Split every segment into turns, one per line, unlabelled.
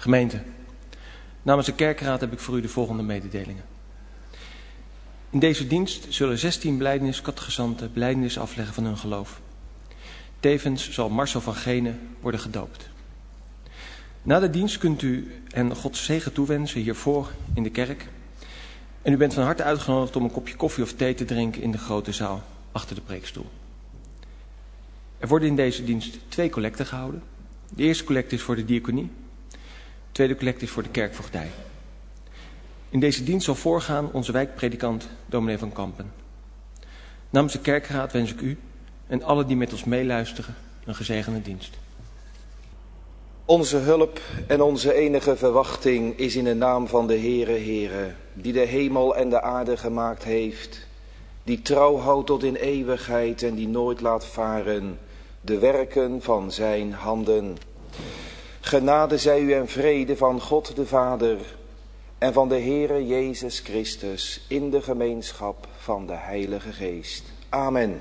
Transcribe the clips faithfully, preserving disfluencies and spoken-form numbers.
Gemeente, namens de kerkraad heb ik voor u de volgende mededelingen. In deze dienst zullen zestien belijdenis-catechizanten belijdenis afleggen van hun geloof. Tevens zal Marcel van Gene worden gedoopt. Na de dienst kunt u hen Gods zegen toewensen hiervoor in de kerk. En u bent van harte uitgenodigd om een kopje koffie of thee te drinken in de grote zaal achter de preekstoel. Er worden in deze dienst twee collecten gehouden. De eerste collecte is voor de diaconie. De tweede collecte is voor de kerkvoogdij. In deze dienst zal voorgaan onze wijkpredikant dominee van Kampen. Namens de kerkraad wens ik u en alle die met ons meeluisteren een gezegende dienst.
Onze hulp en onze enige verwachting is in de naam van de Heere, Heere, die de hemel en de aarde gemaakt heeft, die trouw houdt tot in eeuwigheid en die nooit laat varen de werken van zijn handen. Genade zij u en vrede van God de Vader en van de Heere Jezus Christus in de gemeenschap van de Heilige Geest. Amen.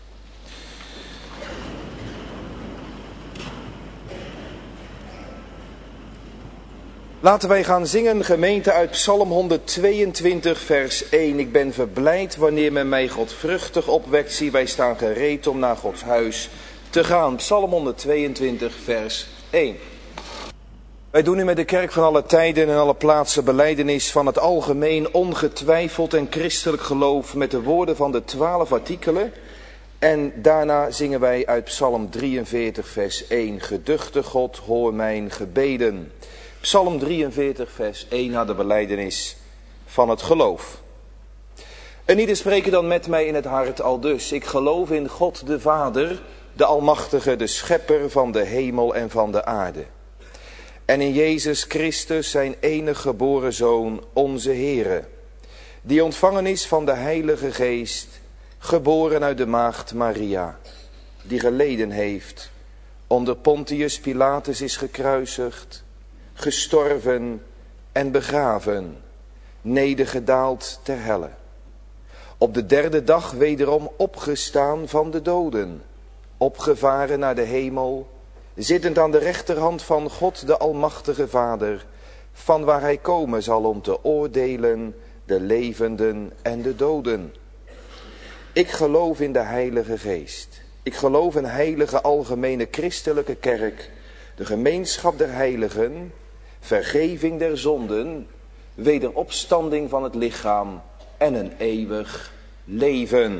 Laten wij gaan zingen, gemeente, uit Psalm honderdtweeëntwintig, vers één. Ik ben verblijd wanneer men mij godvruchtig opwekt. Zie, wij staan gereed om naar Gods huis te gaan. Psalm honderdtweeëntwintig, vers één. Wij doen nu met de kerk van alle tijden en alle plaatsen belijdenis van het algemeen, ongetwijfeld en christelijk geloof met de woorden van de twaalf artikelen. En daarna zingen wij uit Psalm drieënveertig, vers één. Geduchte God, hoor mijn gebeden. Psalm drieënveertig, vers één, naar de belijdenis van het geloof. En ieder spreken dan met mij in het hart aldus. Ik geloof in God de Vader, de Almachtige, de Schepper van de hemel en van de aarde. En in Jezus Christus, zijn enige geboren Zoon, onze Heere, die ontvangen is van de Heilige Geest, geboren uit de maagd Maria, die geleden heeft, onder Pontius Pilatus is gekruisigd, gestorven en begraven, nedergedaald ter helle. Op de derde dag wederom opgestaan van de doden, opgevaren naar de hemel, zittend aan de rechterhand van God de Almachtige Vader, van waar hij komen zal om te oordelen de levenden en de doden. Ik geloof in de Heilige Geest. Ik geloof in heilige algemene christelijke kerk, de gemeenschap der heiligen, vergeving der zonden, wederopstanding van het lichaam en een eeuwig leven.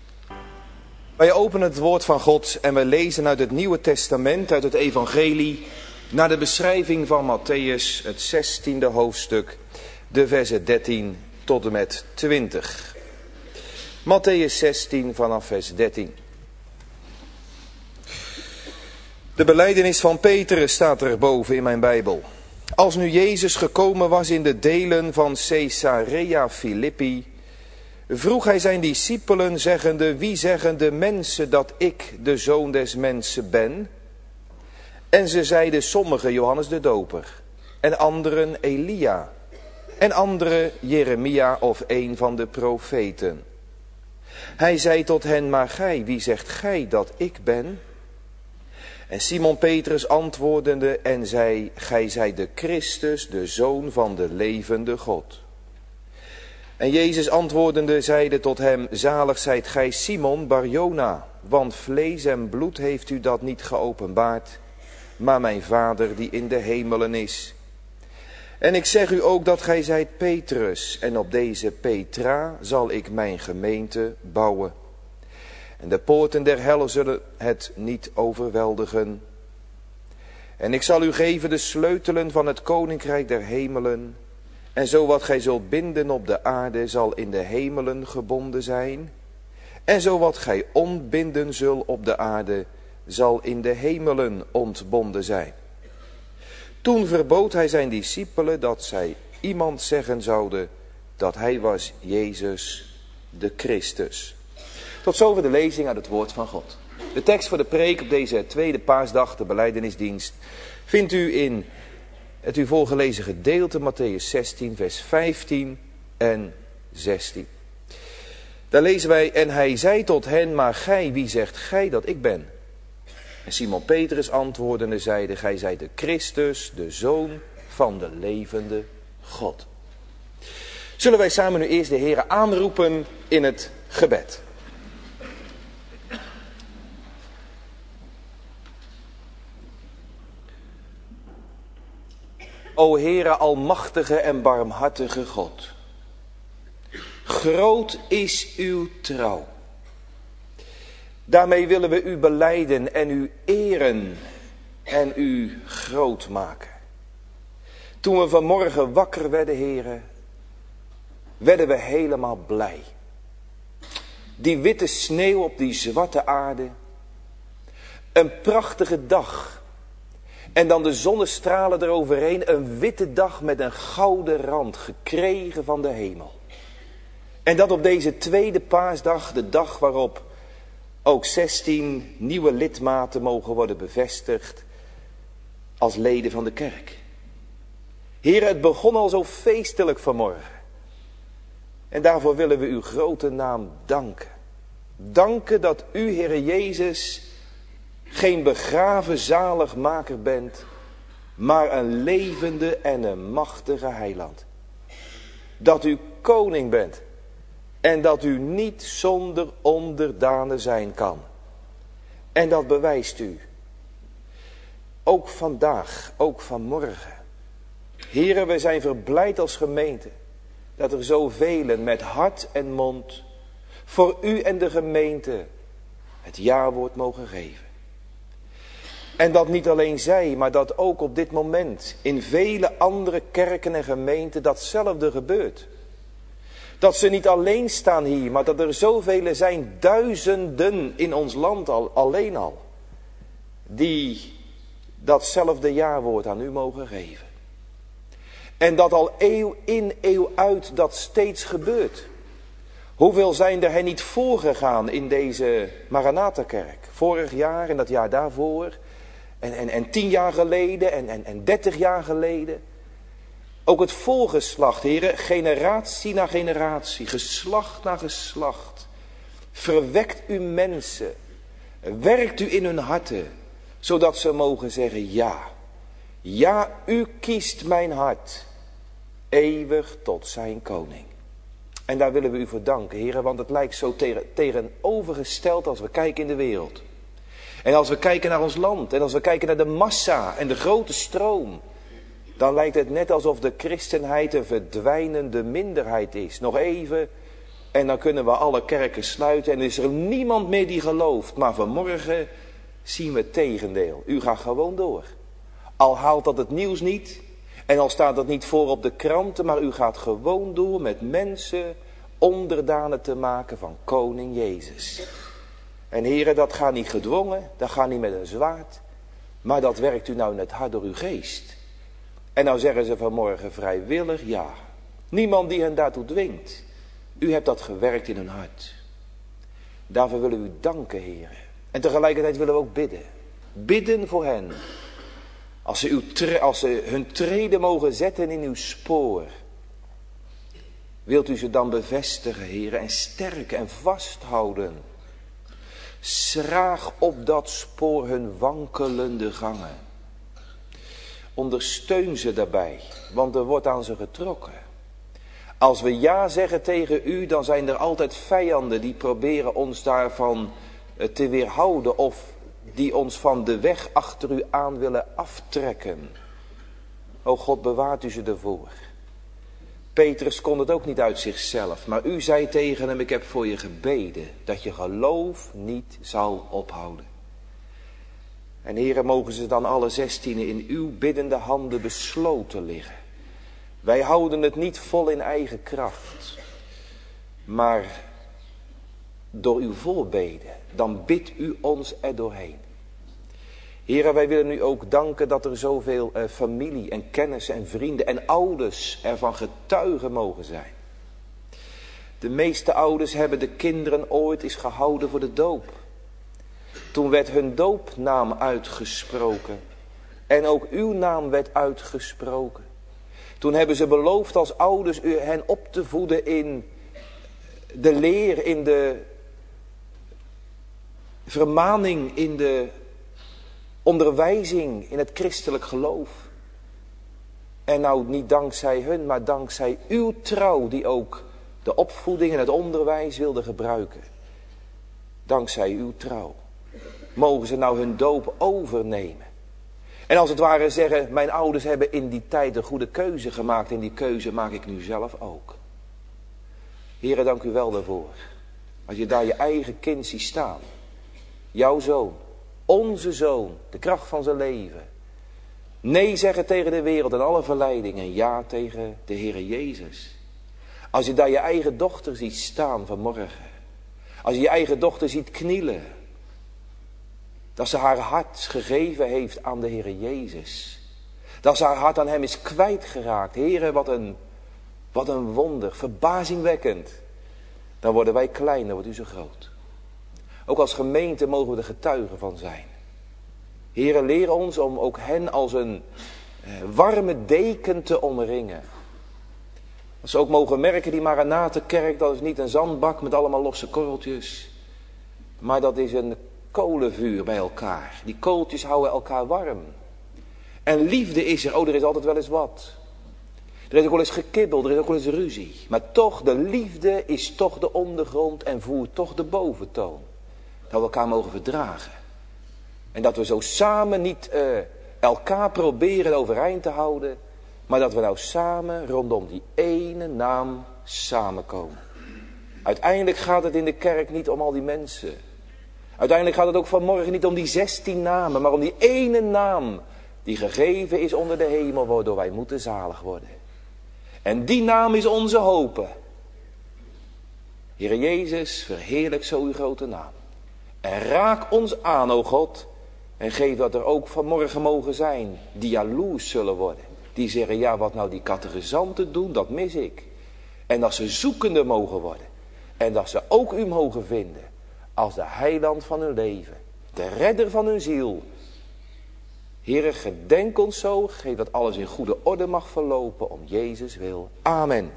Wij openen het woord van God en wij lezen uit het Nieuwe Testament, uit het evangelie, naar de beschrijving van Matthäus, het zestiende hoofdstuk, de versen dertien tot en met twintig. Matthäus zestien vanaf vers dertien. De belijdenis van Petrus staat er boven in mijn Bijbel. Als nu Jezus gekomen was in de delen van Caesarea Philippi, vroeg hij zijn discipelen zeggende, wie zeggen de mensen dat ik de Zoon des Mensen ben? En ze zeiden sommigen Johannes de Doper, en anderen Elia, en anderen Jeremia of een van de profeten. Hij zei tot hen, maar gij, wie zegt gij dat ik ben? En Simon Petrus antwoordende en zei, gij zijt de Christus, de Zoon van de levende God. En Jezus antwoordende zeide tot hem, zalig zijt gij Simon Barjona, want vlees en bloed heeft u dat niet geopenbaard, maar mijn Vader die in de hemelen is. En ik zeg u ook dat gij zijt Petrus, en op deze Petra zal ik mijn gemeente bouwen. En de poorten der helle zullen het niet overweldigen. En ik zal u geven de sleutelen van het koninkrijk der hemelen. En zo wat gij zult binden op de aarde zal in de hemelen gebonden zijn. En zo wat gij ontbinden zult op de aarde zal in de hemelen ontbonden zijn. Toen verbood hij zijn discipelen dat zij iemand zeggen zouden dat hij was Jezus de Christus. Tot zover de lezing uit het woord van God. De tekst voor de preek op deze tweede paasdag, de belijdenisdienst, vindt u in het u voorgelezen gedeelte Matthäus zestien, vers vijftien en zestien. Daar lezen wij, en hij zei tot hen, maar gij, wie zegt gij dat ik ben? En Simon Petrus antwoordende zeide, gij zijt de Christus, de Zoon van de levende God. Zullen wij samen nu eerst de Heere aanroepen in het gebed. O Heere, almachtige en barmhartige God. Groot is uw trouw. Daarmee willen we u belijden en u eren en u groot maken. Toen we vanmorgen wakker werden, Heere, werden we helemaal blij. Die witte sneeuw op die zwarte aarde. Een prachtige dag. En dan de zonnestralen eroverheen. Een witte dag met een gouden rand gekregen van de hemel. En dat op deze tweede paasdag, de dag waarop ook zestien nieuwe lidmaten mogen worden bevestigd als leden van de kerk. Heer, het begon al zo feestelijk vanmorgen. En daarvoor willen we uw grote naam danken. Danken dat u, Heere Jezus, geen begraven zaligmaker bent, maar een levende en een machtige heiland. Dat u koning bent en dat u niet zonder onderdanen zijn kan. En dat bewijst u. Ook vandaag, ook vanmorgen. Heren, we zijn verblijd als gemeente dat er zoveel met hart en mond voor u en de gemeente het jawoord mogen geven. En dat niet alleen zij, maar dat ook op dit moment in vele andere kerken en gemeenten datzelfde gebeurt. Dat ze niet alleen staan hier, maar dat er zoveel zijn, duizenden in ons land al, alleen al, die datzelfde jawoord aan u mogen geven. En dat al eeuw in, eeuw uit dat steeds gebeurt. Hoeveel zijn er hen niet voorgegaan in deze Maranatha-kerk? Vorig jaar en dat jaar daarvoor. En, en, en tien jaar geleden en, en, en dertig jaar geleden. Ook het voorgeslacht, heren, generatie na generatie, geslacht na geslacht. Verwekt u mensen. Werkt u in hun harten. Zodat ze mogen zeggen ja. Ja, u kiest mijn hart. Eeuwig tot zijn koning. En daar willen we u voor danken, heren, want het lijkt zo tegen, tegenovergesteld als we kijken in de wereld. En als we kijken naar ons land en als we kijken naar de massa en de grote stroom. Dan lijkt het net alsof de christenheid een verdwijnende minderheid is. Nog even en dan kunnen we alle kerken sluiten en is er niemand meer die gelooft. Maar vanmorgen zien we het tegendeel. U gaat gewoon door. Al haalt dat het nieuws niet en al staat dat niet voor op de kranten, maar u gaat gewoon door met mensen onderdanen te maken van koning Jezus. En heren, dat gaat niet gedwongen, dat gaat niet met een zwaard, maar dat werkt u nou in het hart door uw geest. En nou zeggen ze vanmorgen vrijwillig ja. Niemand die hen daartoe dwingt. U hebt dat gewerkt in hun hart. Daarvoor willen we u danken, heren. En tegelijkertijd willen we ook bidden. Bidden voor hen. Als ze, uw tre- als ze hun treden mogen zetten in uw spoor. Wilt u ze dan bevestigen, heren, en sterken en vasthouden. Schraag op dat spoor hun wankelende gangen. Ondersteun ze daarbij, want er wordt aan ze getrokken. Als we ja zeggen tegen u, dan zijn er altijd vijanden die proberen ons daarvan te weerhouden of die ons van de weg achter u aan willen aftrekken. O God, bewaart u ze ervoor. Petrus kon het ook niet uit zichzelf, maar u zei tegen hem, ik heb voor je gebeden dat je geloof niet zal ophouden. En heren, mogen ze dan alle zestienen in uw biddende handen besloten liggen. Wij houden het niet vol in eigen kracht, maar door uw voorbeden, dan bidt u ons er doorheen. Heren, wij willen u ook danken dat er zoveel uh, familie en kennissen en vrienden en ouders ervan getuigen mogen zijn. De meeste ouders hebben de kinderen ooit eens gehouden voor de doop. Toen werd hun doopnaam uitgesproken. En ook uw naam werd uitgesproken. Toen hebben ze beloofd als ouders u hen op te voeden in de leer, in de vermaning, in de onderwijzing, in het christelijk geloof. En nou niet dankzij hun, maar dankzij uw trouw die ook de opvoeding en het onderwijs wilde gebruiken. Dankzij uw trouw. Mogen ze nou hun doop overnemen. En als het ware zeggen, mijn ouders hebben in die tijd een goede keuze gemaakt. En die keuze maak ik nu zelf ook. Heere, dank u wel daarvoor. Als je daar je eigen kind ziet staan. Jouw zoon, onze zoon, de kracht van zijn leven. Nee zeggen tegen de wereld en alle verleidingen. En ja tegen de Heere Jezus. Als je daar je eigen dochter ziet staan vanmorgen. Als je je eigen dochter ziet knielen. Dat ze haar hart gegeven heeft aan de Heere Jezus. Dat ze haar hart aan hem is kwijtgeraakt. Heere, wat een, wat een wonder. Verbazingwekkend. Dan worden wij klein, dan wordt u zo groot. Ook als gemeente mogen we er getuigen van zijn. Heere, leer ons om ook hen als een eh, warme deken te omringen. Dat ze ook mogen merken, die Maranatenkerk, dat is niet een zandbak met allemaal losse korreltjes. Maar dat is een kolenvuur bij elkaar. Die kooltjes houden elkaar warm. En liefde is er, oh er is altijd wel eens wat. Er is ook wel eens gekibbel, er is ook wel eens ruzie. Maar toch, de liefde is toch de ondergrond en voert toch de boventoon. Dat we elkaar mogen verdragen. En dat we zo samen niet uh, elkaar proberen overeind te houden. Maar dat we nou samen rondom die ene naam samenkomen. Uiteindelijk gaat het in de kerk niet om al die mensen. Uiteindelijk gaat het ook vanmorgen niet om die zestien namen. Maar om die ene naam die gegeven is onder de hemel. Waardoor wij moeten zalig worden. En die naam is onze hoop. Heere Jezus, verheerlijk zo uw grote naam. En raak ons aan, o God. En geef dat er ook vanmorgen mogen zijn die jaloers zullen worden. Die zeggen, ja, wat nou die catechizanten doen, dat mis ik. En dat ze zoekende mogen worden. En dat ze ook u mogen vinden. Als de heiland van hun leven. De redder van hun ziel. Heere, gedenk ons zo. Geef dat alles in goede orde mag verlopen. Om Jezus wil. Amen.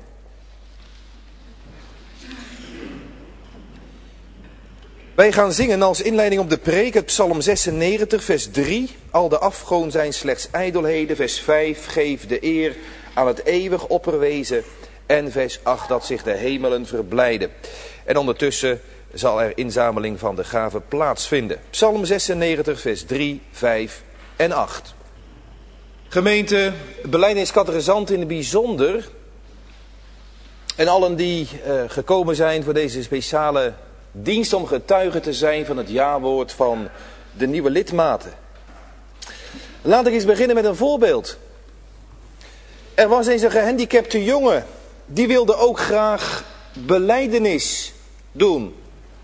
Wij gaan zingen als inleiding op de preek het Psalm zesennegentig, vers drie. Al de afgoden zijn slechts ijdelheden. Vers vijf, geef de eer aan het eeuwig opperwezen. En vers acht, dat zich de hemelen verblijden. En ondertussen zal er inzameling van de gaven plaatsvinden. Psalm zesennegentig, vers drie, vijf en acht. Gemeente, belijdeniscatechisanten in het bijzonder. En allen die uh, gekomen zijn voor deze speciale dienst om getuige te zijn van het jawoord van de nieuwe lidmaten. Laat ik eens beginnen met een voorbeeld. Er was eens een gehandicapte jongen. Die wilde ook graag belijdenis doen.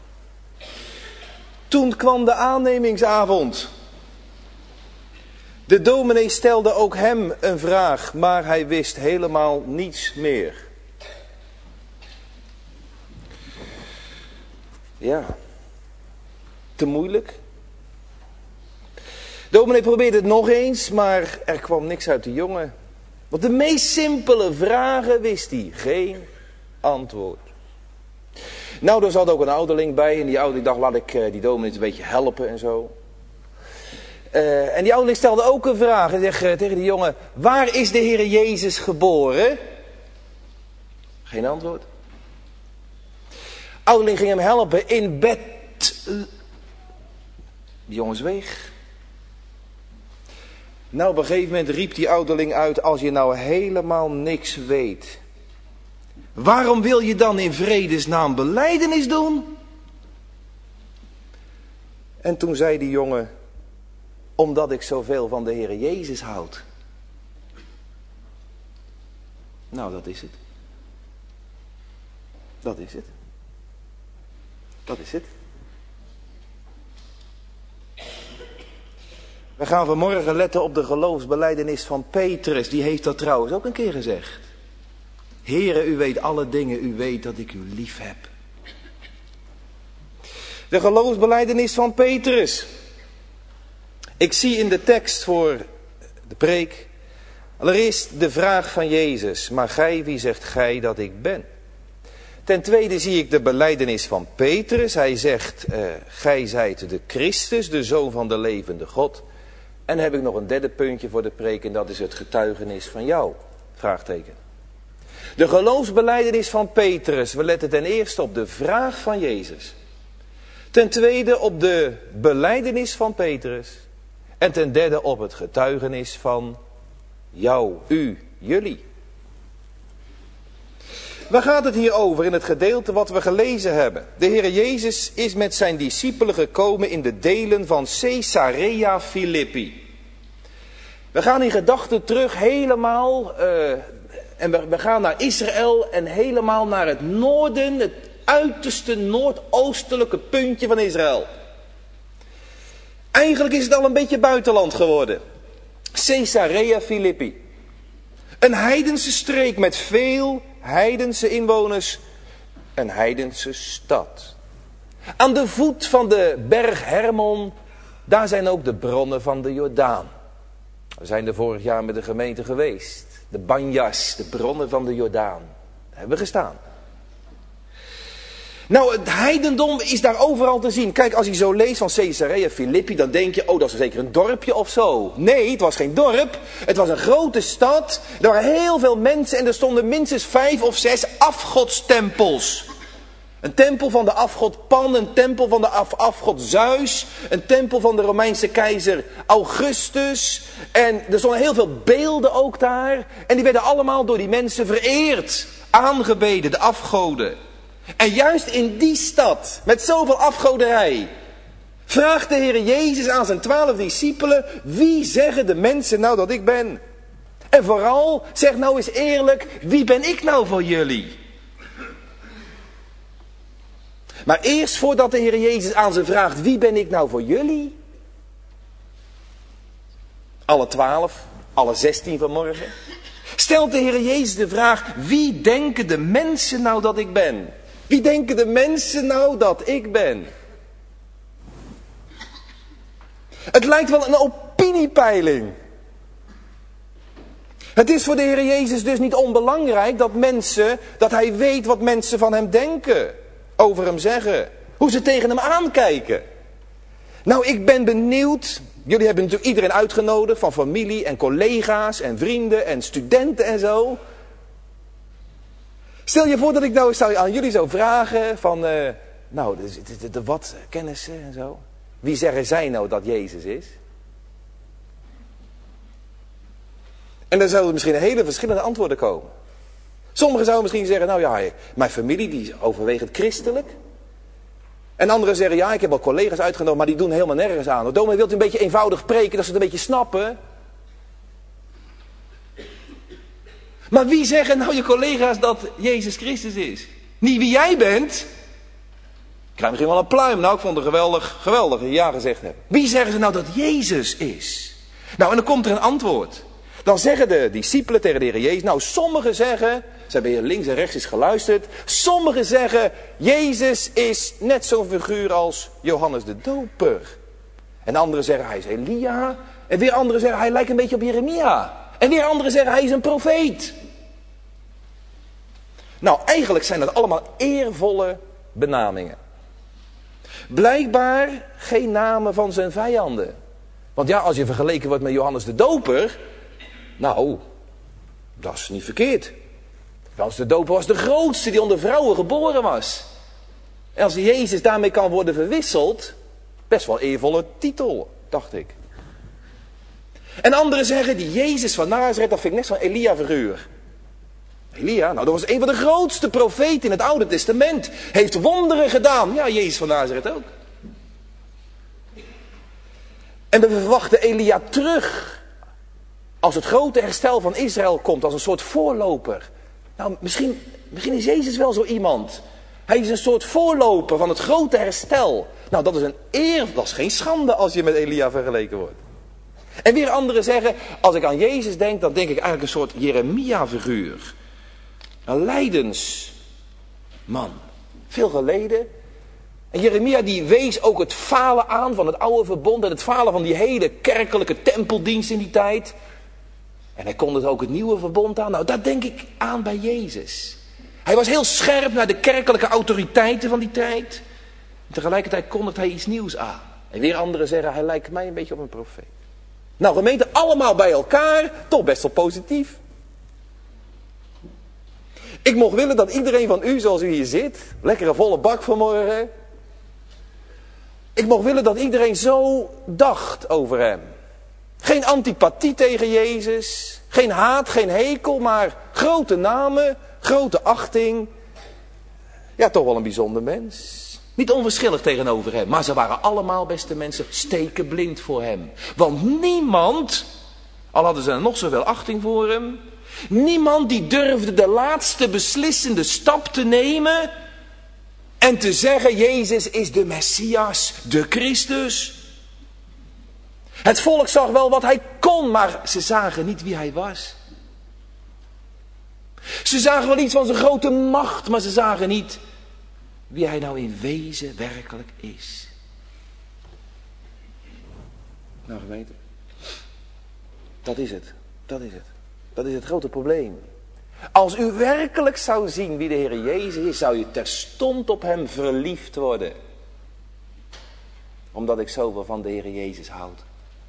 Toen kwam de aannemingsavond. De dominee stelde ook hem een vraag, maar hij wist helemaal niets meer. Ja, te moeilijk. De dominee probeerde het nog eens, maar er kwam niks uit de jongen. Want de meest simpele vragen wist hij, geen antwoord. Nou, er zat ook een ouderling bij en die ouderling dacht, laat ik uh, die dominee een beetje helpen en zo. Uh, en die ouderling stelde ook een vraag en zegt uh, tegen die jongen, waar is de Heere Jezus geboren? Geen antwoord. De ouderling ging hem helpen in bed. Die jongen zweeg. Nou, op een gegeven moment riep die ouderling uit, als je nou helemaal niks weet, waarom wil je dan in vredesnaam belijdenis doen? En toen zei die jongen, omdat ik zoveel van de Heere Jezus houd. Nou, dat is het. Dat is het. Dat is het. We gaan vanmorgen letten op de geloofsbelijdenis van Petrus. Die heeft dat trouwens ook een keer gezegd. Heere, u weet alle dingen, u weet dat ik u lief heb. De geloofsbelijdenis van Petrus. Ik zie in de tekst voor de preek allereerst de vraag van Jezus. Maar gij, wie zegt gij dat ik ben? Ten tweede zie ik de belijdenis van Petrus. Hij zegt, uh, gij zijt de Christus, de Zoon van de levende God. En dan heb ik nog een derde puntje voor de preek en dat is het getuigenis van jou. Vraagteken. De geloofsbelijdenis van Petrus. We letten ten eerste op de vraag van Jezus. Ten tweede op de belijdenis van Petrus. En ten derde op het getuigenis van jou, u, jullie. Waar gaat het hier over in het gedeelte wat we gelezen hebben? De Heer Jezus is met zijn discipelen gekomen in de delen van Caesarea Philippi. We gaan in gedachten terug helemaal, uh, en we, we gaan naar Israël en helemaal naar het noorden, het uiterste noordoostelijke puntje van Israël. Eigenlijk is het al een beetje buitenland geworden. Caesarea Philippi. Een heidense streek met veel heidense inwoners. Een heidense stad. Aan de voet van de berg Hermon, daar zijn ook de bronnen van de Jordaan. We zijn er vorig jaar met de gemeente geweest. De Banjas, de bronnen van de Jordaan. Daar hebben we gestaan. Nou, het heidendom is daar overal te zien. Kijk, als je zo leest van Caesarea Philippi, dan denk je, oh, dat is zeker een dorpje of zo. Nee, het was geen dorp. Het was een grote stad. Er waren heel veel mensen en er stonden minstens vijf of zes afgodstempels. Een tempel van de afgod Pan, een tempel van de af, afgod Zeus, een tempel van de Romeinse keizer Augustus. En er stonden heel veel beelden ook daar. En die werden allemaal door die mensen vereerd, aangebeden, de afgoden. En juist in die stad, met zoveel afgoderij, vraagt de Heer Jezus aan zijn twaalf discipelen, wie zeggen de mensen nou dat ik ben? En vooral, zeg nou eens eerlijk, wie ben ik nou voor jullie? Maar eerst voordat de Heer Jezus aan ze vraagt, wie ben ik nou voor jullie? Alle twaalf, alle zestien vanmorgen. Stelt de Heer Jezus de vraag, wie denken de mensen nou dat ik ben? Wie denken de mensen nou dat ik ben? Het lijkt wel een opiniepeiling. Het is voor de Heer Jezus dus niet onbelangrijk dat mensen, dat hij weet wat mensen van hem denken. Over hem zeggen. Hoe ze tegen hem aankijken. Nou, ik ben benieuwd. Jullie hebben natuurlijk iedereen uitgenodigd. Van familie en collega's en vrienden en studenten en zo. Stel je voor dat ik nou zou aan jullie zou vragen van, uh, nou, de, de, de wat kennissen en zo. Wie zeggen zij nou dat Jezus is? En dan zouden misschien hele verschillende antwoorden komen. Sommigen zouden misschien zeggen, nou ja, mijn familie die is overwegend christelijk. En anderen zeggen, ja, ik heb al collega's uitgenodigd, maar die doen helemaal nergens aan. Dominee, wilt u een beetje eenvoudig preken, dat ze het een beetje snappen? Maar wie zeggen nou je collega's dat Jezus Christus is? Niet wie jij bent. Ik krijg misschien wel een pluim. Nou, ik vond het geweldig, geweldig dat je ja gezegd hebt. Wie zeggen ze nou dat Jezus is? Nou, en dan komt er een antwoord. Dan zeggen de discipelen tegen de Heer Jezus, nou, sommigen zeggen, ze hebben hier links en rechts eens geluisterd. Sommigen zeggen, Jezus is net zo'n figuur als Johannes de Doper. En anderen zeggen, hij is Elia. En weer anderen zeggen, hij lijkt een beetje op Jeremia. En weer anderen zeggen, hij is een profeet. Nou, eigenlijk zijn dat allemaal eervolle benamingen. Blijkbaar geen namen van zijn vijanden. Want ja, als je vergeleken wordt met Johannes de Doper, nou, dat is niet verkeerd. Johannes de Doper was de grootste die onder vrouwen geboren was. En als Jezus daarmee kan worden verwisseld, best wel eervolle titel, dacht ik. En anderen zeggen, die Jezus van Nazareth, dat vind ik net zo'n Elia-figuur. Elia, nou dat was een van de grootste profeten in het Oude Testament. Heeft wonderen gedaan. Ja, Jezus van Nazareth ook. En we verwachten Elia terug. Als het grote herstel van Israël komt, als een soort voorloper. Nou, misschien, misschien is Jezus wel zo iemand. Hij is een soort voorloper van het grote herstel. Nou, dat is een eer, dat is geen schande als je met Elia vergeleken wordt. En weer anderen zeggen, als ik aan Jezus denk, dan denk ik eigenlijk een soort Jeremia-figuur. Een lijdensman. Veel geleden. En Jeremia die wees ook het falen aan van het oude verbond en het falen van die hele kerkelijke tempeldienst in die tijd. En hij kondigde ook het nieuwe verbond aan. Nou, daar denk ik aan bij Jezus. Hij was heel scherp naar de kerkelijke autoriteiten van die tijd. En tegelijkertijd kondigt hij iets nieuws aan. En weer anderen zeggen, hij lijkt mij een beetje op een profeet. Nou gemeente, allemaal bij elkaar, toch best wel positief. Ik mocht willen dat iedereen van u, zoals u hier zit, lekkere volle bak vanmorgen. Ik mocht willen dat iedereen zo dacht over hem. Geen antipathie tegen Jezus, geen haat, geen hekel, maar grote namen, grote achting. Ja, toch wel een bijzonder mens. Niet onverschillig tegenover hem, maar ze waren allemaal, beste mensen, stekenblind voor hem. Want niemand, al hadden ze nog zoveel achting voor hem, niemand die durfde de laatste beslissende stap te nemen en te zeggen, Jezus is de Messias, de Christus. Het volk zag wel wat hij kon, maar ze zagen niet wie hij was. Ze zagen wel iets van zijn grote macht, maar ze zagen niet wie hij nou in wezen werkelijk is. Nou gemeente, dat is het, dat is het. Dat is het grote probleem. Als u werkelijk zou zien wie de Heer Jezus is, zou je terstond op hem verliefd worden. Omdat ik zoveel van de Heer Jezus houd.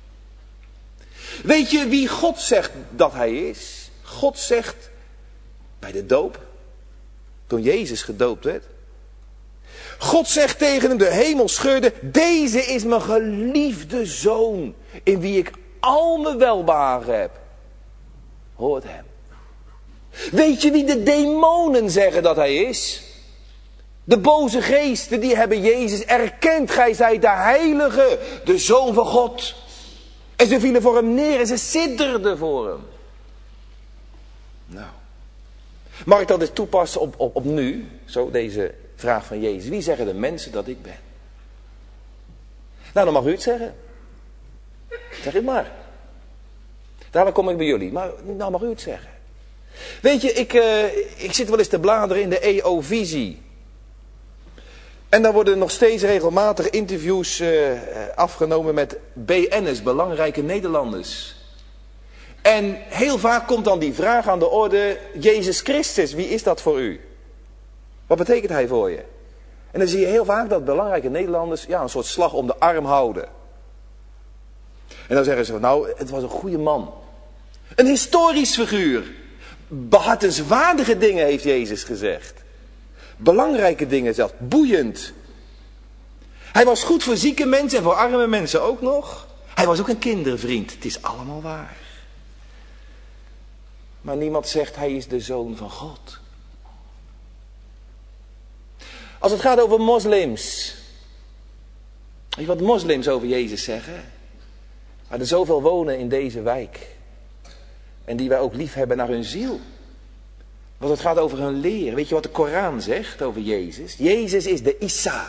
Weet je wie God zegt dat hij is? God zegt bij de doop, toen Jezus gedoopt werd. God zegt tegen hem, de hemel scheurde, deze is mijn geliefde zoon, in wie ik al mijn welbehagen heb. Hoort hem. Weet je wie de demonen zeggen dat hij is? De boze geesten die hebben Jezus erkend. Gij zijt de heilige, de zoon van God. En ze vielen voor hem neer en ze sidderden voor hem. Nou. Mag ik dat eens toepassen op, op, op nu? Zo deze vraag van Jezus. Wie zeggen de mensen dat ik ben? Nou, dan mag u het zeggen. Zeg het maar. Daarom kom ik bij jullie. Maar nou mag u het zeggen. Weet je, ik, uh, ik zit wel eens te bladeren in de E O-visie. En daar worden nog steeds regelmatig interviews uh, afgenomen met B N'ers, belangrijke Nederlanders. En heel vaak komt dan die vraag aan de orde, Jezus Christus, wie is dat voor u? Wat betekent hij voor je? En dan zie je heel vaak dat belangrijke Nederlanders ja, een soort slag om de arm houden. En dan zeggen ze, nou, het was een goede man. Een historisch figuur. Behartenswaardige dingen heeft Jezus gezegd. Belangrijke dingen zelfs. Boeiend. Hij was goed voor zieke mensen en voor arme mensen ook nog. Hij was ook een kindervriend. Het is allemaal waar. Maar niemand zegt hij is de zoon van God. Als het gaat over moslims. Weet je wat moslims over Jezus zeggen? Waar er zoveel wonen in deze wijk. En die wij ook lief hebben naar hun ziel. Want het gaat over hun leer. Weet je wat de Koran zegt over Jezus? Jezus is de Isa.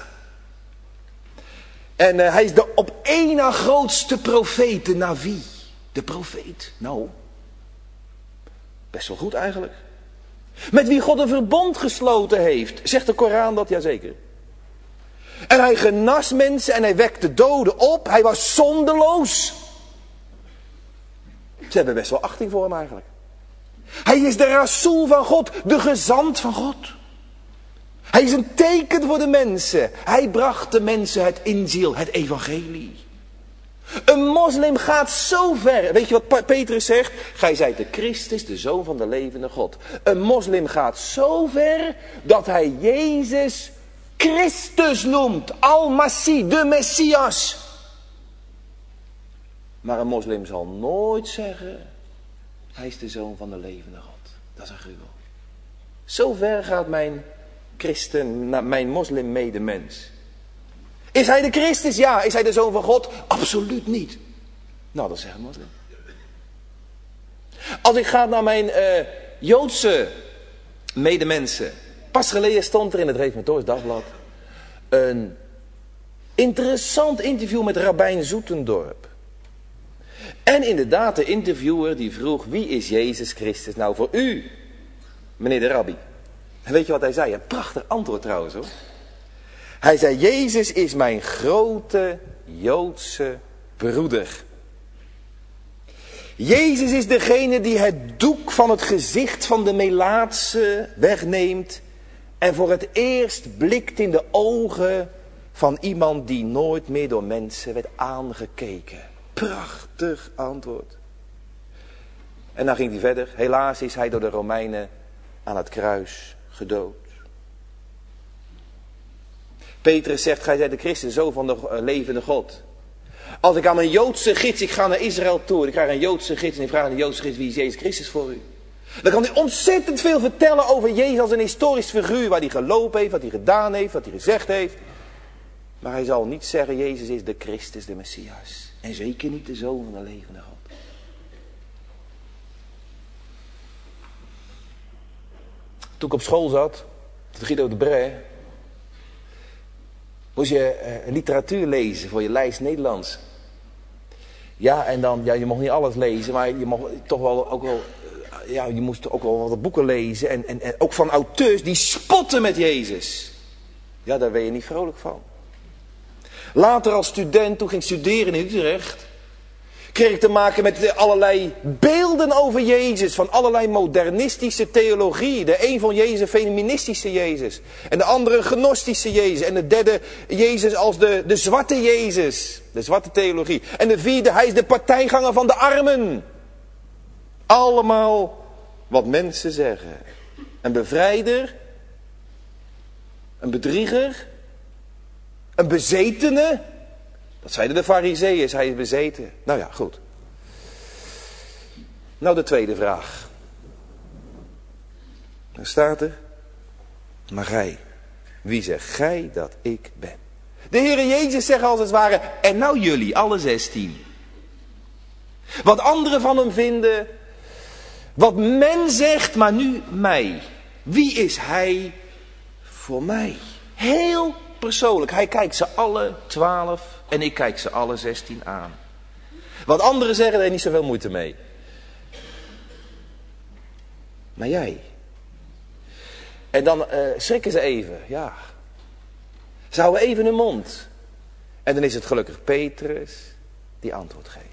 En uh, hij is de op één na grootste profeet, de Navi. De profeet. Nou, best wel goed eigenlijk. Met wie God een verbond gesloten heeft. Zegt de Koran dat? Jazeker. En hij genas mensen en hij wekte doden op. Hij was zondeloos. Ze hebben best wel achting voor hem eigenlijk. Hij is de rasool van God, de gezant van God. Hij is een teken voor de mensen. Hij bracht de mensen het inziel, het evangelie. Een moslim gaat zo ver. Weet je wat Petrus zegt? Gij zijt de Christus, de zoon van de levende God. Een moslim gaat zo ver dat hij Jezus Christus noemt. Al-Masih, de Messias. Maar een moslim zal nooit zeggen, hij is de zoon van de levende God. Dat is een gruwel. Zo ver gaat mijn christen, mijn moslim medemens. Is hij de Christus? Ja. Is hij de zoon van God? Absoluut niet. Nou, dat zegt een moslim. Als ik ga naar mijn uh, Joodse medemensen. Pas geleden stond er in het Reformatorisch Dagblad een interessant interview met Rabbijn Zoetendorp. En inderdaad, de interviewer die vroeg, wie is Jezus Christus nou voor u, meneer de rabbi? En weet je wat hij zei? Een prachtig antwoord trouwens hoor. Hij zei, Jezus is mijn grote Joodse broeder. Jezus is degene die het doek van het gezicht van de Melaatse wegneemt en voor het eerst blikt in de ogen van iemand die nooit meer door mensen werd aangekeken. Prachtig antwoord. En dan ging hij verder. Helaas is hij door de Romeinen aan het kruis gedood. Petrus zegt, gij zijt de Christus, zoon van de levende God. Als ik aan mijn Joodse gids, ik ga naar Israël toe, ik krijg een Joodse gids en ik vraag aan de Joodse gids, wie is Jezus Christus voor u? Dan kan hij ontzettend veel vertellen over Jezus als een historisch figuur, waar hij gelopen heeft, wat hij gedaan heeft, wat hij gezegd heeft. Maar hij zal niet zeggen, Jezus is de Christus, de Messias. En zeker niet de Zoon van de levende God. Toen ik op school zat, tot Guido de Bray, moest je uh, literatuur lezen voor je lijst Nederlands. Ja, en dan, ja, je mocht niet alles lezen, maar je mocht toch wel ook wel, uh, ja, je moest ook wel wat boeken lezen. En, en, en ook van auteurs die spotten met Jezus. Ja, daar ben je niet vrolijk van. Later als student, toen ging ik studeren in Utrecht, kreeg ik te maken met allerlei beelden over Jezus, van allerlei modernistische theologie. De een vond Jezus een feministische Jezus, en de andere een gnostische Jezus, en de derde Jezus als de, de zwarte Jezus, de zwarte theologie. En de vierde, hij is de partijganger van de armen. Allemaal wat mensen zeggen. Een bevrijder, een bedrieger, een bezetene. Dat zeiden de farizeeën, hij is bezeten. Nou ja, goed. Nou de tweede vraag. Dan staat er. Maar gij, wie zegt gij dat ik ben? De Heere Jezus zegt als het ware, en nou jullie, alle zestien. Wat anderen van hem vinden. Wat men zegt, maar nu mij. Wie is hij voor mij? Heel persoonlijk. Hij kijkt ze alle twaalf en ik kijk ze alle zestien aan. Wat anderen zeggen, daar heeft niet zoveel moeite mee. Maar jij. En dan uh, schrikken ze even. Ja. Ze houden even hun mond. En dan is het gelukkig Petrus die antwoord geeft.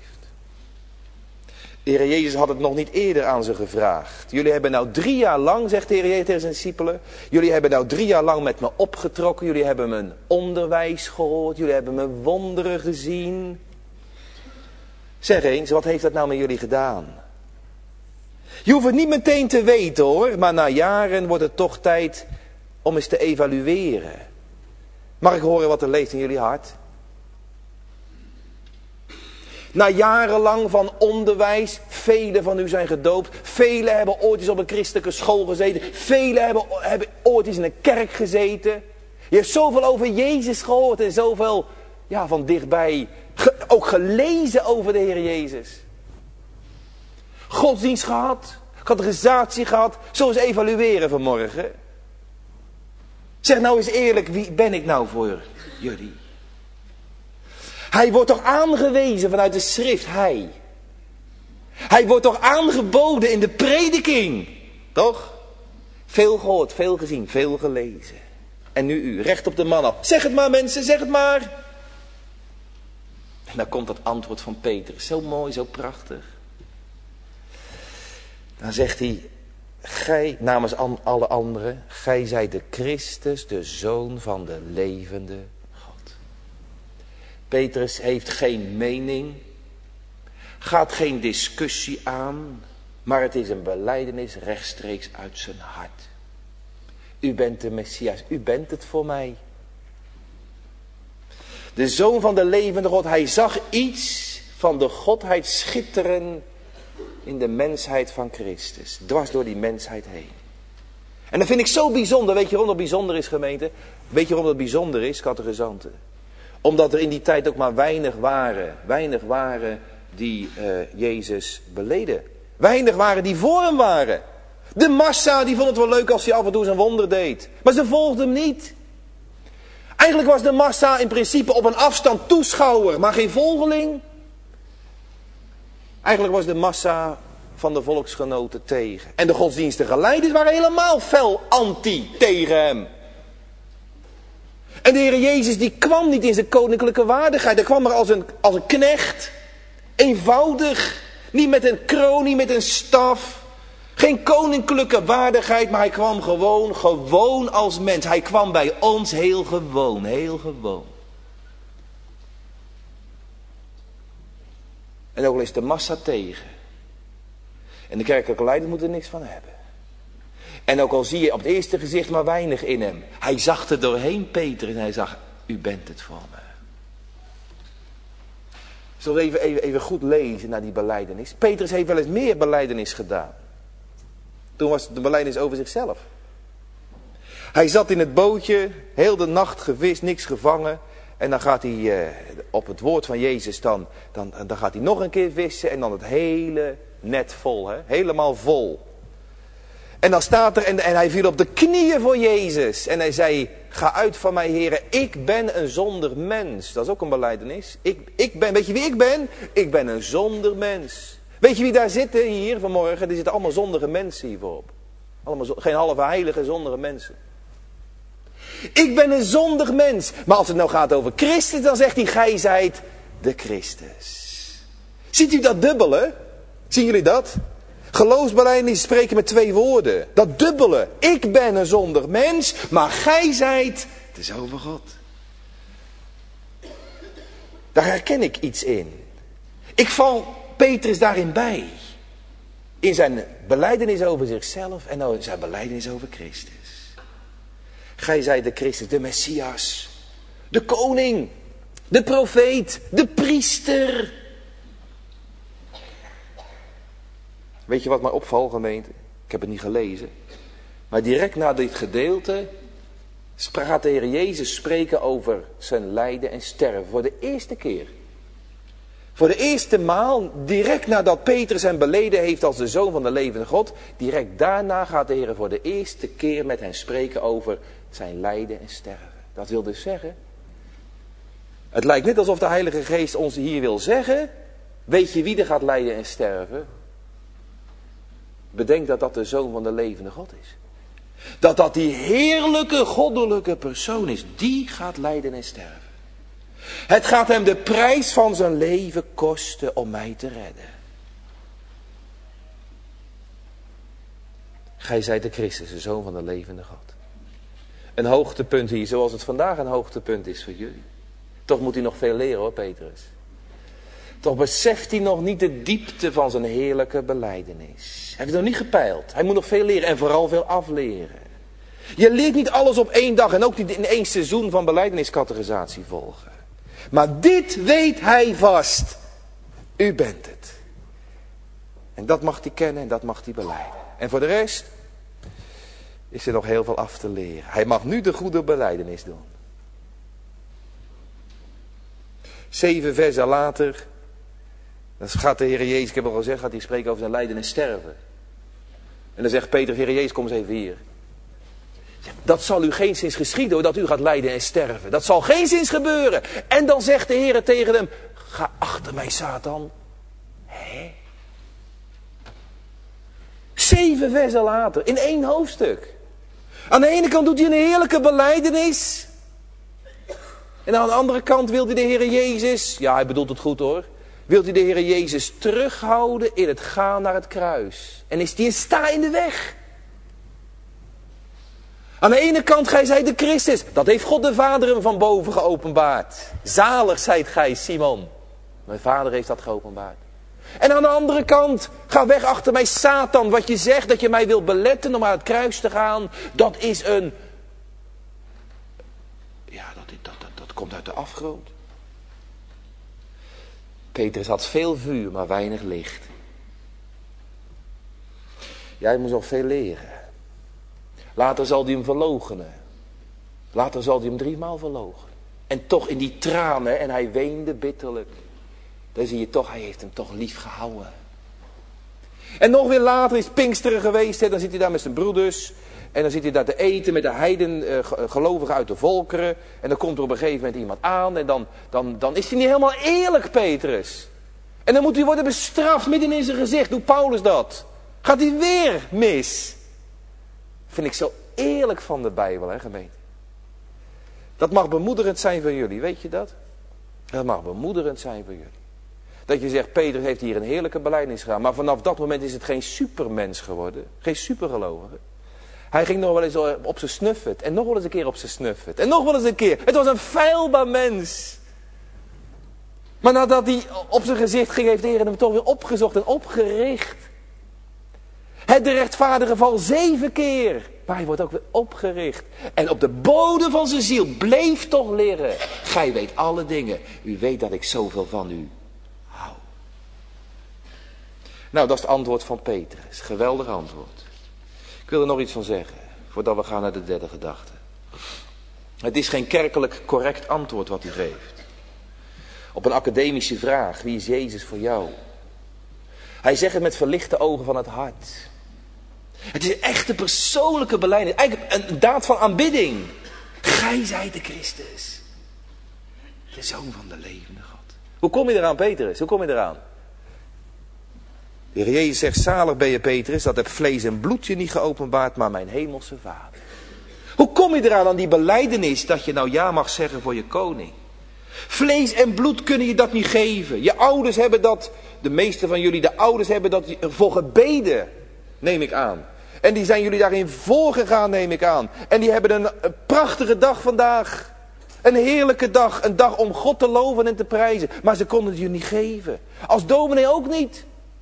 De Heer Jezus had het nog niet eerder aan ze gevraagd. Jullie hebben nou drie jaar lang, zegt de Heer Jezus tegen zijn discipelen. Jullie hebben nou drie jaar lang met me opgetrokken. Jullie hebben mijn onderwijs gehoord. Jullie hebben mijn wonderen gezien. Zeg eens, wat heeft dat nou met jullie gedaan? Je hoeft het niet meteen te weten hoor. Maar na jaren wordt het toch tijd om eens te evalueren. Mag ik horen wat er leeft in jullie hart? Na jarenlang van onderwijs, velen van u zijn gedoopt. Velen hebben ooit eens op een christelijke school gezeten. Velen hebben, hebben ooit eens in een kerk gezeten. Je hebt zoveel over Jezus gehoord en zoveel ja, van dichtbij ge, ook gelezen over de Heer Jezus. Godsdienst gehad, catechisatie gehad. Zo eens evalueren vanmorgen. Zeg nou eens eerlijk, wie ben ik nou voor jullie? Hij wordt toch aangewezen vanuit de schrift, hij. Hij wordt toch aangeboden in de prediking, toch? Veel gehoord, veel gezien, veel gelezen. En nu u, recht op de man af. Zeg het maar mensen, zeg het maar. En dan komt dat antwoord van Petrus, zo mooi, zo prachtig. Dan zegt hij, gij, namens alle anderen, gij zijt de Christus, de Zoon van de levende God. Petrus heeft geen mening, gaat geen discussie aan, maar het is een belijdenis rechtstreeks uit zijn hart. U bent de Messias, u bent het voor mij. De Zoon van de levende God, hij zag iets van de Godheid schitteren in de mensheid van Christus, dwars door die mensheid heen. En dat vind ik zo bijzonder. Weet je waarom dat bijzonder is, gemeente? Weet je waarom dat bijzonder is, catechizanten? Omdat er in die tijd ook maar weinig waren, weinig waren die uh, Jezus beleden. Weinig waren die voor hem waren. De massa die vond het wel leuk als hij af en toe zijn wonder deed. Maar ze volgden hem niet. Eigenlijk was de massa in principe op een afstand toeschouwer, maar geen volgeling. Eigenlijk was de massa van de volksgenoten tegen. En de godsdienstige leiders waren helemaal fel anti tegen hem. En de Heer Jezus die kwam niet in zijn koninklijke waardigheid. Hij kwam er als een, als een knecht. Eenvoudig. Niet met een kroon, niet met een staf. Geen koninklijke waardigheid, maar hij kwam gewoon, gewoon als mens. Hij kwam bij ons heel gewoon, heel gewoon. En ook al is de massa tegen. En de kerkelijke leiders moeten er niks van hebben. En ook al zie je op het eerste gezicht maar weinig in hem. Hij zag er doorheen, Petrus, en hij zag, u bent het voor me. Zullen we even, even, even goed lezen naar die belijdenis. Petrus heeft wel eens meer belijdenis gedaan. Toen was het de belijdenis over zichzelf. Hij zat in het bootje, heel de nacht gevist, niks gevangen. En dan gaat hij uh, op het woord van Jezus, dan, dan, dan gaat hij nog een keer vissen. En dan het hele net vol, hè? Helemaal vol. En dan staat er, en, en hij viel op de knieën voor Jezus. En hij zei, ga uit van mij, Heere, ik ben een zondig mens. Dat is ook een belijdenis. Ik, ik ben, weet je wie ik ben? Ik ben een zondig mens. Weet je wie daar zitten hier vanmorgen? Er zitten allemaal zondige mensen hiervoor op. Allemaal zo, geen halve heilige, zondige mensen. Ik ben een zondig mens. Maar als het nou gaat over Christus, dan zegt hij, gij zijt de Christus. Ziet u dat dubbele? Zien jullie dat? Geloofsbelijdenis spreken met twee woorden. Dat dubbele. Ik ben een zondig mens, maar gij zijt de Zoon van God. Daar herken ik iets in. Ik val Petrus daarin bij. In zijn belijdenis over zichzelf en in zijn belijdenis over Christus. Gij zijt de Christus, de Messias, de koning, de profeet, de priester. Weet je wat mij opvalt, gemeente? Ik heb het niet gelezen. Maar direct na dit gedeelte gaat de Heer Jezus spreken over zijn lijden en sterven. Voor de eerste keer. Voor de eerste maal, direct nadat Petrus hem beleden heeft als de Zoon van de levende God. Direct daarna gaat de Heer voor de eerste keer met hen spreken over zijn lijden en sterven. Dat wil dus zeggen. Het lijkt net alsof de Heilige Geest ons hier wil zeggen. Weet je wie er gaat lijden en sterven? Bedenk dat dat de Zoon van de levende God is. Dat dat die heerlijke goddelijke persoon is. Die gaat lijden en sterven. Het gaat hem de prijs van zijn leven kosten om mij te redden. Gij zijt de Christus, de Zoon van de levende God. Een hoogtepunt hier, zoals het vandaag een hoogtepunt is voor jullie. Toch moet hij nog veel leren hoor, Petrus. Toch beseft hij nog niet de diepte van zijn heerlijke belijdenis. Hij heeft het nog niet gepeild. Hij moet nog veel leren en vooral veel afleren. Je leert niet alles op één dag en ook niet in één seizoen van belijdeniscategorisatie volgen. Maar dit weet hij vast. U bent het. En dat mag hij kennen en dat mag hij belijden. En voor de rest is er nog heel veel af te leren. Hij mag nu de goede belijdenis doen. Zeven versen later, dan gaat de Heer Jezus, ik heb al gezegd, gaat hij spreken over zijn lijden en sterven. En dan zegt Peter, Heer Jezus, kom eens even hier. Dat zal u geen zins geschieden, dat u gaat lijden en sterven. Dat zal geen zins gebeuren. En dan zegt de Heer tegen hem, ga achter mij, Satan. Hé? Zeven versen later, in één hoofdstuk. Aan de ene kant doet hij een heerlijke belijdenis. En aan de andere kant wil hij de Heer Jezus, ja hij bedoelt het goed hoor. Wil hij de Heer Jezus terughouden in het gaan naar het kruis. En is hij een sta in de weg. Aan de ene kant, gij zijt de Christus. Dat heeft God de Vader hem van boven geopenbaard. Zalig zijt gij, Simon. Mijn Vader heeft dat geopenbaard. En aan de andere kant, ga weg achter mij, Satan. Wat je zegt, dat je mij wil beletten om aan het kruis te gaan. Dat is een... Ja, dat, dat, dat, dat komt uit de afgrond. Petrus had veel vuur, maar weinig licht. Jij moet nog veel leren. Later zal hij hem verloochenen. Later zal hij hem driemaal verloochenen. En toch in die tranen, en hij weende bitterlijk. Dan zie je toch, hij heeft hem toch lief gehouden. En nog weer later is Pinksteren geweest. Hè, dan zit hij daar met zijn broeders. En dan zit hij daar te eten met de heiden uh, gelovigen uit de volkeren. En dan komt er op een gegeven moment iemand aan. En dan, dan, dan is hij niet helemaal eerlijk, Petrus. En dan moet hij worden bestraft midden in zijn gezicht. Doet Paulus dat? Gaat hij weer mis? Vind ik zo eerlijk van de Bijbel, hè gemeente. Dat mag bemoedigend zijn voor jullie, weet je dat? Dat mag bemoedigend zijn voor jullie. Dat je zegt, Petrus heeft hier een heerlijke belijdenis gedaan. Maar vanaf dat moment is het geen supermens geworden. Geen supergelovige. Hij ging nog wel eens op zijn snuffet. En nog wel eens een keer op zijn snuffet. En nog wel eens een keer. Het was een feilbaar mens. Maar nadat hij op zijn gezicht ging, heeft de Heer hem toch weer opgezocht en opgericht. Het de rechtvaardige val zeven keer. Maar hij wordt ook weer opgericht. En op de bodem van zijn ziel bleef toch leren. Gij weet alle dingen. U weet dat ik zoveel van u hou. Nou, dat is het antwoord van Petrus. Geweldig antwoord. Ik wil er nog iets van zeggen. Voordat we gaan naar de derde gedachte. Het is geen kerkelijk correct antwoord wat hij geeft. Op een academische vraag. Wie is Jezus voor jou? Hij zegt het met verlichte ogen van het hart. Het is een echte persoonlijke belijdenis. Eigenlijk een daad van aanbidding. Gij zijt de Christus. De Zoon van de levende God. Hoe kom je eraan, Petrus? Hoe kom je eraan? De Heer Jezus zegt, zalig ben je, Petrus, dat heb vlees en bloed je niet geopenbaard, maar mijn hemelse Vader. Hoe kom je eraan aan die belijdenis dat je nou ja mag zeggen voor je koning? Vlees en bloed kunnen je dat niet geven. Je ouders hebben dat, de meeste van jullie, de ouders hebben dat voor gebeden, neem ik aan. En die zijn jullie daarin voorgegaan, neem ik aan. En die hebben een, een prachtige dag vandaag. Een heerlijke dag, een dag om God te loven en te prijzen. Maar ze konden het je niet geven. Als dominee ook niet.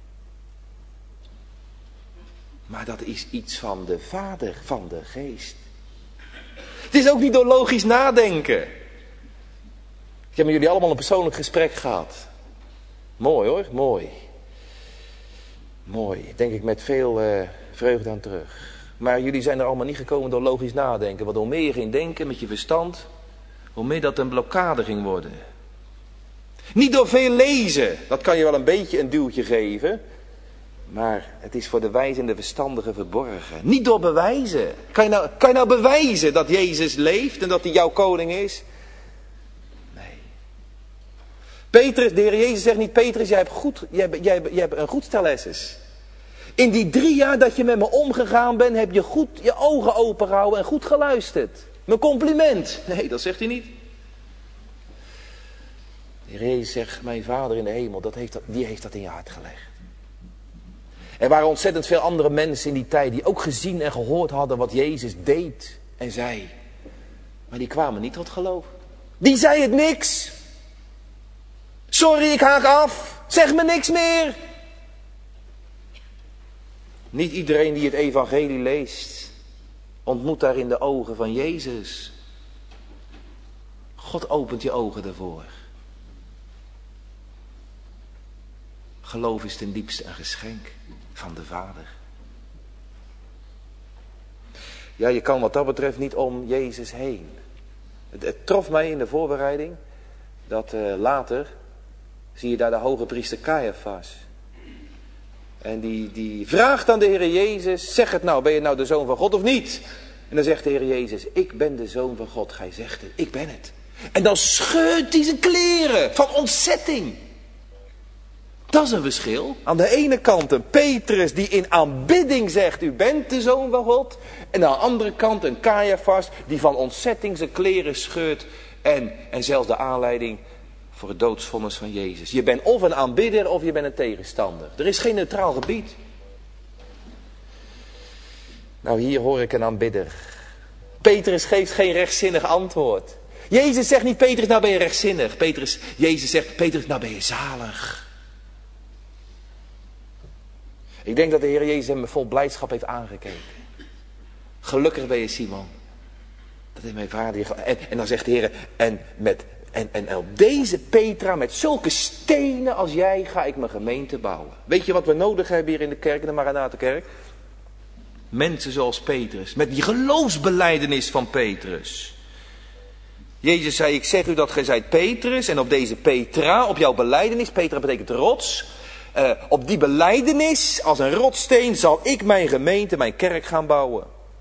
Maar dat is iets van de Vader, van de Geest. Het is ook niet door logisch nadenken. Ik heb met jullie allemaal een persoonlijk gesprek gehad. Mooi hoor, mooi. Mooi, denk ik met veel uh, vreugde aan terug. Maar jullie zijn er allemaal niet gekomen door logisch nadenken. Want hoe meer je ging denken met je verstand, hoe meer dat een blokkade ging worden. Niet door veel lezen, dat kan je wel een beetje een duwtje geven. Maar het is voor de wijze en de verstandige verborgen. Niet door bewijzen. Kan je nou, kan je nou bewijzen dat Jezus leeft en dat hij jouw koning is? Nee. Petrus, de Heer Jezus zegt niet, Petrus, jij hebt, goed, jij, hebt, jij, hebt, jij hebt een goed stel lessens. In die drie jaar dat je met me omgegaan bent, heb je goed je ogen opengehouden en goed geluisterd. Mijn compliment. Nee, dat zegt hij niet. De Heer Jezus zegt, mijn Vader in de hemel, dat heeft dat, die heeft dat in je hart gelegd. Er waren ontzettend veel andere mensen in die tijd die ook gezien en gehoord hadden wat Jezus deed en zei. Maar die kwamen niet tot geloof. Die zei het niks. Sorry, ik haak af. Zeg me niks meer. Niet iedereen die het evangelie leest, ontmoet daar in de ogen van Jezus. God opent je ogen daarvoor. Geloof is ten diepste een geschenk van de Vader. Ja, je kan wat dat betreft niet om Jezus heen. Het, het trof mij in de voorbereiding dat uh, later zie je daar de hoge priester Caiaphas. En die, die vraagt aan de Heer Jezus, zeg het nou, ben je nou de Zoon van God of niet? En dan zegt de Heer Jezus, ik ben de Zoon van God, gij zegt het, ik ben het. En dan scheurt hij zijn kleren van ontzetting. Dat is een verschil. Aan de ene kant een Petrus die in aanbidding zegt, u bent de Zoon van God. En aan de andere kant een Caiaphas die van ontzetting zijn kleren scheurt. En, en zelfs de aanleiding voor het doodsvonnis van Jezus. Je bent of een aanbidder of je bent een tegenstander. Er is geen neutraal gebied. Nou, hier hoor ik een aanbidder. Petrus geeft geen rechtzinnig antwoord. Jezus zegt niet, Petrus, nou ben je rechtzinnig. Petrus, Jezus zegt, Petrus, nou ben je zalig. Ik denk dat de Heer Jezus hem vol blijdschap heeft aangekeken. Gelukkig ben je, Simon. Dat is mijn vader. En, en dan zegt de Heer, en, met, en, en op deze Petra, met zulke stenen als jij, ga ik mijn gemeente bouwen. Weet je wat we nodig hebben hier in de kerk, in de Maranatha-kerk? Mensen zoals Petrus, met die geloofsbelijdenis van Petrus. Jezus zei, ik zeg u dat gij zijt Petrus, en op deze Petra, op jouw belijdenis, Petra betekent rots, uh, op die belijdenis, als een rotssteen, zal ik mijn gemeente, mijn kerk gaan bouwen.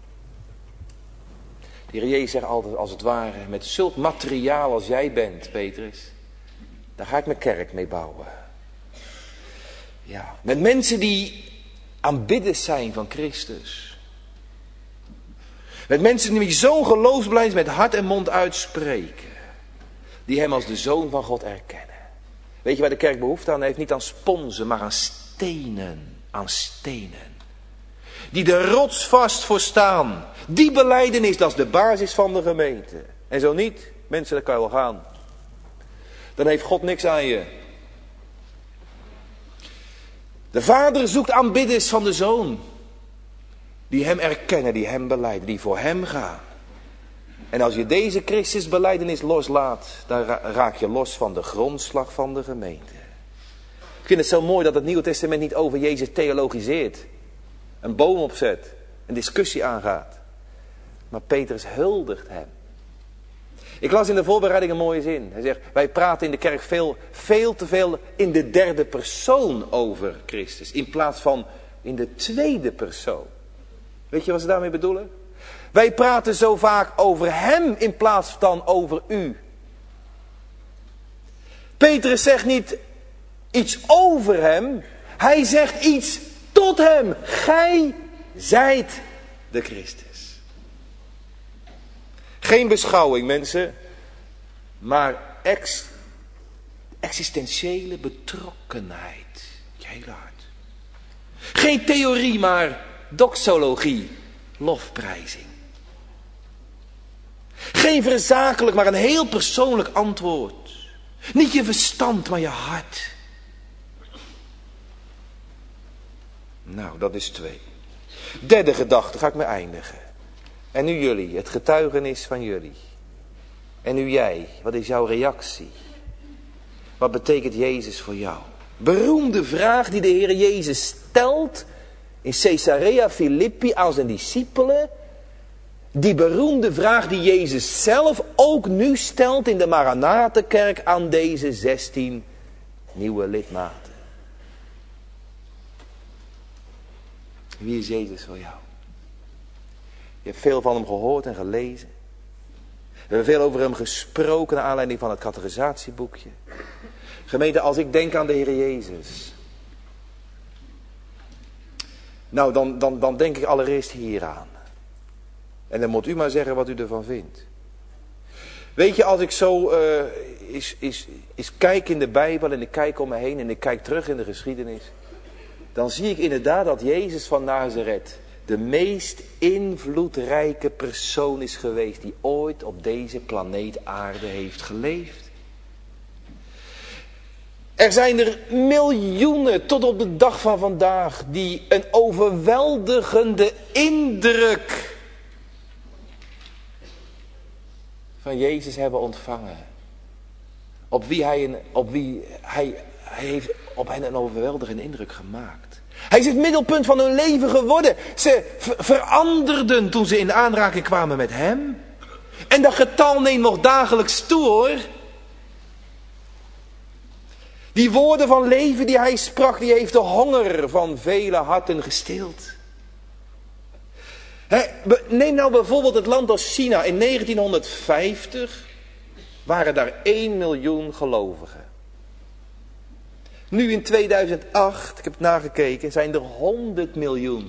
De Heer Jezus zegt altijd, als het ware, met zulk materiaal als jij bent, Petrus, daar ga ik mijn kerk mee bouwen. Ja, met mensen die aanbidders zijn van Christus. Met mensen die zo'n geloofsbelijdenis met hart en mond uitspreken. Die hem als de Zoon van God erkennen. Weet je waar de kerk behoefte aan heeft? Niet aan sponsen, maar aan stenen. Aan stenen. Die er rotsvast voor staan. Die belijdenis, dat is de basis van de gemeente. En zo niet, mensen, dat kan je wel gaan. Dan heeft God niks aan je. De Vader zoekt aanbidders van de Zoon. Die hem erkennen, die hem belijden, die voor hem gaan. En als je deze Christusbelijdenis loslaat, dan raak je los van de grondslag van de gemeente. Ik vind het zo mooi dat het Nieuwe Testament niet over Jezus theologiseert. Een boom opzet, een discussie aangaat. Maar Petrus huldigt hem. Ik las in de voorbereiding een mooie zin. Hij zegt, wij praten in de kerk veel, veel te veel in de derde persoon over Christus. In plaats van in de tweede persoon. Weet je wat ze daarmee bedoelen? Wij praten zo vaak over hem in plaats van over u. Petrus zegt niet iets over hem. Hij zegt iets tot hem. Gij zijt de Christus. Geen beschouwing, mensen. Maar ex, existentiële betrokkenheid. Je hele hart. Geen theorie, maar doxologie. Lofprijzing. Geen verzakelijk, maar een heel persoonlijk antwoord. Niet je verstand, maar je hart. Nou, dat is twee. Derde gedachte, ga ik mee eindigen. En nu jullie, het getuigenis van jullie. En nu jij, wat is jouw reactie? Wat betekent Jezus voor jou? Beroemde vraag die de Heer Jezus stelt in Caesarea Philippi aan zijn discipelen. Die beroemde vraag die Jezus zelf ook nu stelt in de Maranathenkerk aan deze zestien nieuwe lidmaten. Wie is Jezus voor jou? Je hebt veel van hem gehoord en gelezen. We hebben veel over hem gesproken naar aanleiding van het categorisatieboekje. Gemeente, als ik denk aan de Heer Jezus. Nou, dan, dan, dan denk ik allereerst hieraan. En dan moet u maar zeggen wat u ervan vindt. Weet je, als ik zo uh, eens, eens, eens kijk in de Bijbel en ik kijk om me heen en ik kijk terug in de geschiedenis. Dan zie ik inderdaad dat Jezus van Nazareth de meest invloedrijke persoon is geweest die ooit op deze planeet aarde heeft geleefd. Er zijn er miljoenen tot op de dag van vandaag die een overweldigende indruk van Jezus hebben ontvangen. Op wie hij, een, op wie hij, hij heeft op hen een overweldigende indruk gemaakt. Hij is het middelpunt van hun leven geworden. Ze ver- veranderden toen ze in aanraking kwamen met hem. En dat getal neemt nog dagelijks toe, hoor. Die woorden van leven die hij sprak, die heeft de honger van vele harten gestild. He, neem nou bijvoorbeeld het land als China. In negentienhonderdvijftig waren daar één miljoen gelovigen. Nu in tweeduizend acht, ik heb het nagekeken, zijn er honderd miljoen.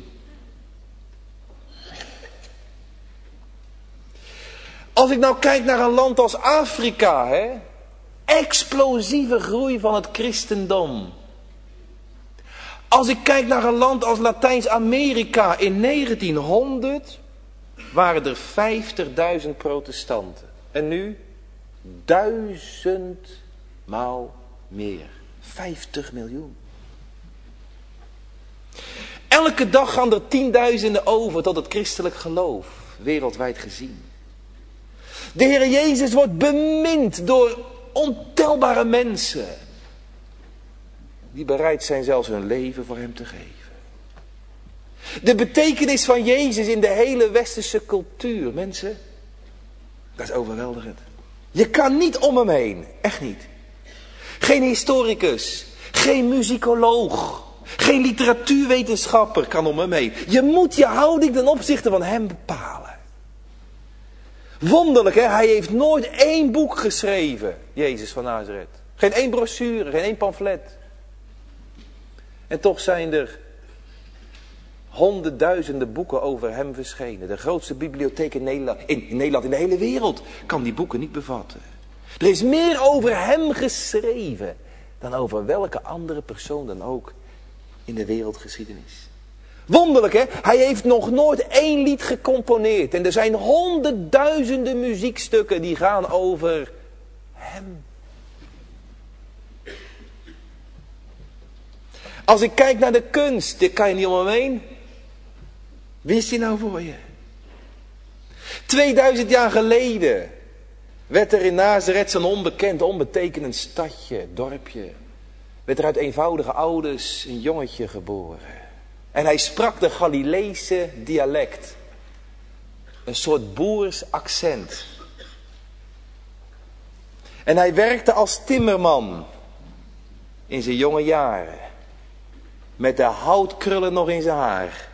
Als ik nou kijk naar een land als Afrika, hè, explosieve groei van het christendom. Als ik kijk naar een land als Latijns-Amerika, in negentienhonderd waren er vijftigduizend protestanten. En nu duizendmaal meer. vijftig miljoen. Elke dag gaan er tienduizenden over tot het christelijk geloof, wereldwijd gezien. De Heer Jezus wordt bemind door ontelbare mensen, die bereid zijn zelfs hun leven voor hem te geven. De betekenis van Jezus in de hele westerse cultuur, mensen, dat is overweldigend. Je kan niet om hem heen, echt niet. Geen historicus, geen muzikoloog, geen literatuurwetenschapper kan om hem heen. Je moet je houding ten opzichte van hem bepalen. Wonderlijk, hè? Hij heeft nooit één boek geschreven, Jezus van Nazareth. Geen één brochure, geen één pamflet. En toch zijn er honderdduizenden boeken over hem verschenen. De grootste bibliotheek in Nederland, in, in Nederland, in de hele wereld, kan die boeken niet bevatten. Er is meer over hem geschreven dan over welke andere persoon dan ook in de wereldgeschiedenis. Wonderlijk, hè? Hij heeft nog nooit één lied gecomponeerd. En er zijn honderdduizenden muziekstukken die gaan over hem. Als ik kijk naar de kunst, dit kan je niet om hem heen. Wie is die nou voor je? tweeduizend jaar geleden werd er in Nazareth zo'n onbekend, onbetekenend stadje, dorpje. Werd er uit eenvoudige ouders een jongetje geboren. En hij sprak de Galileese dialect. Een soort boers accent. En hij werkte als timmerman in zijn jonge jaren. Met de houtkrullen nog in zijn haar.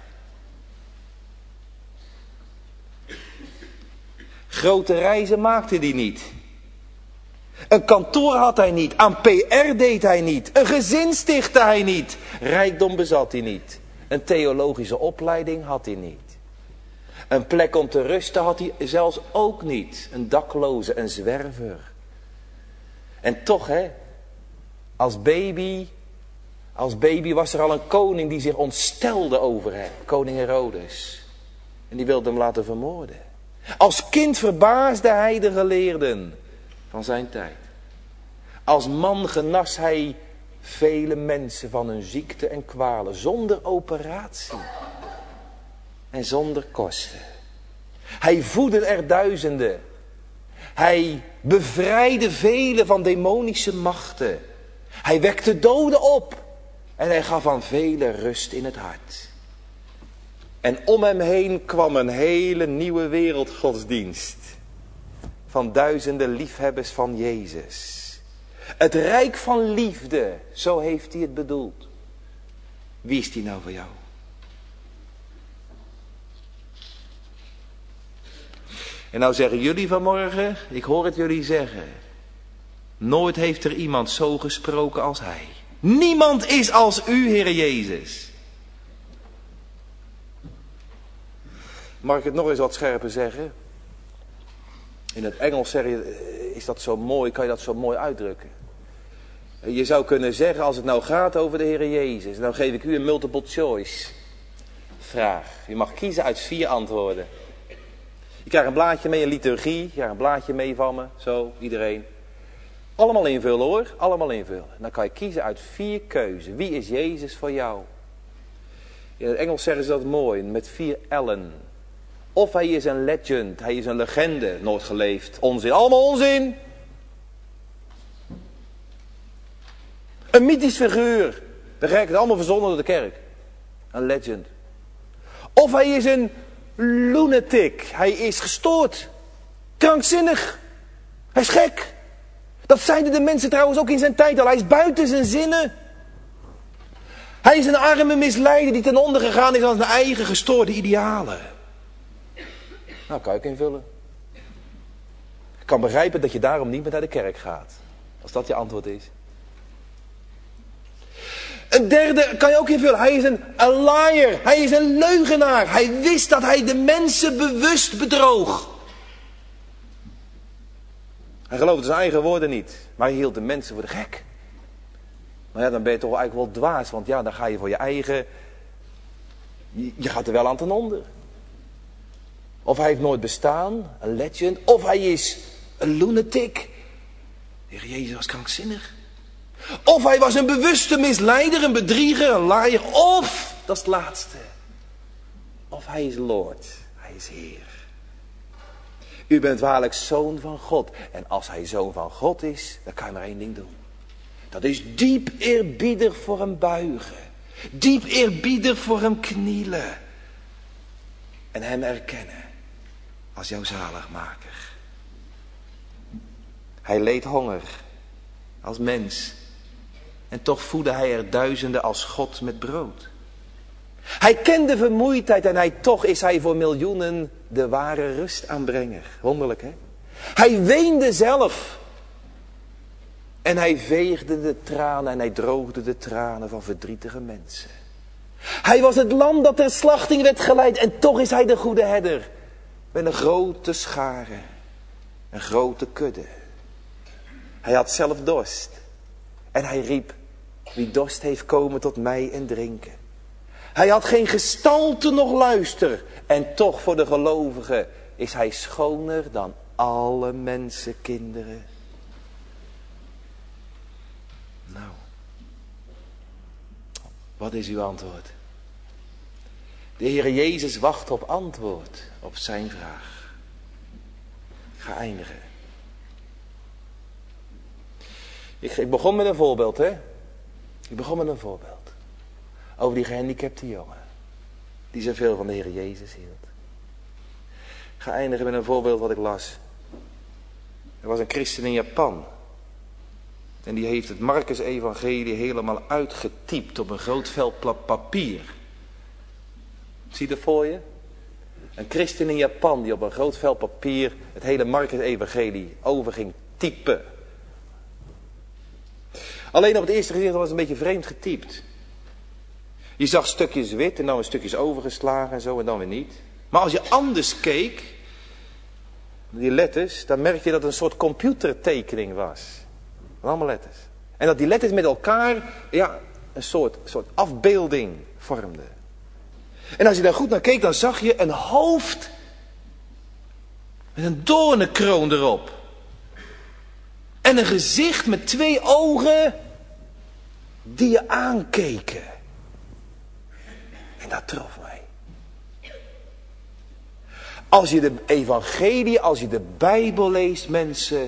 Grote reizen maakte hij niet. Een kantoor had hij niet. Aan P R deed hij niet. Een gezin stichtte hij niet. Rijkdom bezat hij niet. Een theologische opleiding had hij niet. Een plek om te rusten had hij zelfs ook niet. Een dakloze, een zwerver. En toch, hè, als baby, als baby was er al een koning die zich ontstelde over hem. Koning Herodes. En die wilde hem laten vermoorden. Als kind verbaasde hij de geleerden van zijn tijd. Als man genas hij vele mensen van hun ziekte en kwalen. Zonder operatie. En zonder kosten. Hij voedde er duizenden. Hij bevrijdde velen van demonische machten. Hij wekte doden op. En hij gaf aan velen rust in het hart. En om hem heen kwam een hele nieuwe wereldgodsdienst. Van duizenden liefhebbers van Jezus. Het rijk van liefde, zo heeft hij het bedoeld. Wie is die nou voor jou? En nou zeggen jullie vanmorgen, ik hoor het jullie zeggen. Nooit heeft er iemand zo gesproken als hij. Niemand is als u, Heer Jezus. Mag ik het nog eens wat scherper zeggen? In het Engels zeg je, is dat zo mooi, kan je dat zo mooi uitdrukken. Je zou kunnen zeggen, als het nou gaat over de Heer Jezus, dan geef ik u een multiple choice vraag. Je mag kiezen uit vier antwoorden. Je krijgt een blaadje mee, een liturgie, je krijgt een blaadje mee van me, zo, iedereen. Allemaal invullen hoor, allemaal invullen. Dan kan je kiezen uit vier keuzen. Wie is Jezus voor jou? In het Engels zeggen ze dat mooi, met vier L'en. Of hij is een legend, hij is een legende, nooit geleefd. Onzin, allemaal onzin. Een mythisch figuur. De gek het allemaal verzonnen door de kerk. Een legend. Of hij is een lunatic. Hij is gestoord. Krankzinnig. Hij is gek. Dat zeiden de mensen trouwens ook in zijn tijd al. Hij is buiten zijn zinnen. Hij is een arme misleider die ten onder gegaan is aan zijn eigen gestoorde idealen. Nou, kan ik invullen. Ik kan begrijpen dat je daarom niet meer naar de kerk gaat. Als dat je antwoord is. Een derde kan je ook invullen. Hij is een, een liar. Hij is een leugenaar. Hij wist dat hij de mensen bewust bedroog. Hij geloofde zijn eigen woorden niet. Maar hij hield de mensen voor de gek. Maar ja, dan ben je toch eigenlijk wel dwaas. Want ja, dan ga je voor je eigen... Je, je gaat er wel aan ten onder. Of hij heeft nooit bestaan. Een legend. Of hij is een lunatic. De Heer Jezus was krankzinnig. Of hij was een bewuste misleider, een bedrieger, een laaier. Of, dat is het laatste. Of hij is Lord. Hij is Heer. U bent waarlijk zoon van God. En als hij zoon van God is, dan kan je maar één ding doen. Dat is diep eerbiedig voor hem buigen. Diep eerbiedig voor hem knielen. En hem erkennen als jouw zaligmaker. Hij leed honger als mens. En toch voedde hij er duizenden als God met brood. Hij kende vermoeidheid en hij, toch is hij voor miljoenen de ware rustaanbrenger. Wonderlijk, hè? Hij weende zelf. En hij veegde de tranen en hij droogde de tranen van verdrietige mensen. Hij was het lam dat ter slachting werd geleid en toch is hij de goede herder. Met een grote schare, een grote kudde. Hij had zelf dorst. En hij riep, wie dorst heeft komen tot mij en drinken. Hij had geen gestalte noch luister. En toch voor de gelovigen is hij schoner dan alle mensenkinderen. Nou. Wat is uw antwoord? De Heer Jezus wacht op antwoord op zijn vraag. Ik ga eindigen. Ik, ik begon met een voorbeeld, hè. Ik begon met een voorbeeld. Over die gehandicapte jongen. Die zoveel van de Heer Jezus hield. Ik ga eindigen met een voorbeeld wat ik las. Er was een christen in Japan. En die heeft het Marcus-evangelie helemaal uitgetypt op een groot vel papier. Zie je dat voor je? Een christen in Japan die op een groot vel papier het hele Marcus-evangelie over ging typen. Alleen op het eerste gezicht was het een beetje vreemd getypt. Je zag stukjes wit en dan weer stukjes overgeslagen en zo en dan weer niet. Maar als je anders keek, die letters, dan merk je dat het een soort computertekening was. Allemaal letters. En dat die letters met elkaar, ja, een soort, soort afbeelding vormden. En als je daar goed naar keek, dan zag je een hoofd met een doornenkroon erop. En een gezicht met twee ogen die je aankeken. En dat trof mij. Als je de evangelie, als je de Bijbel leest, mensen,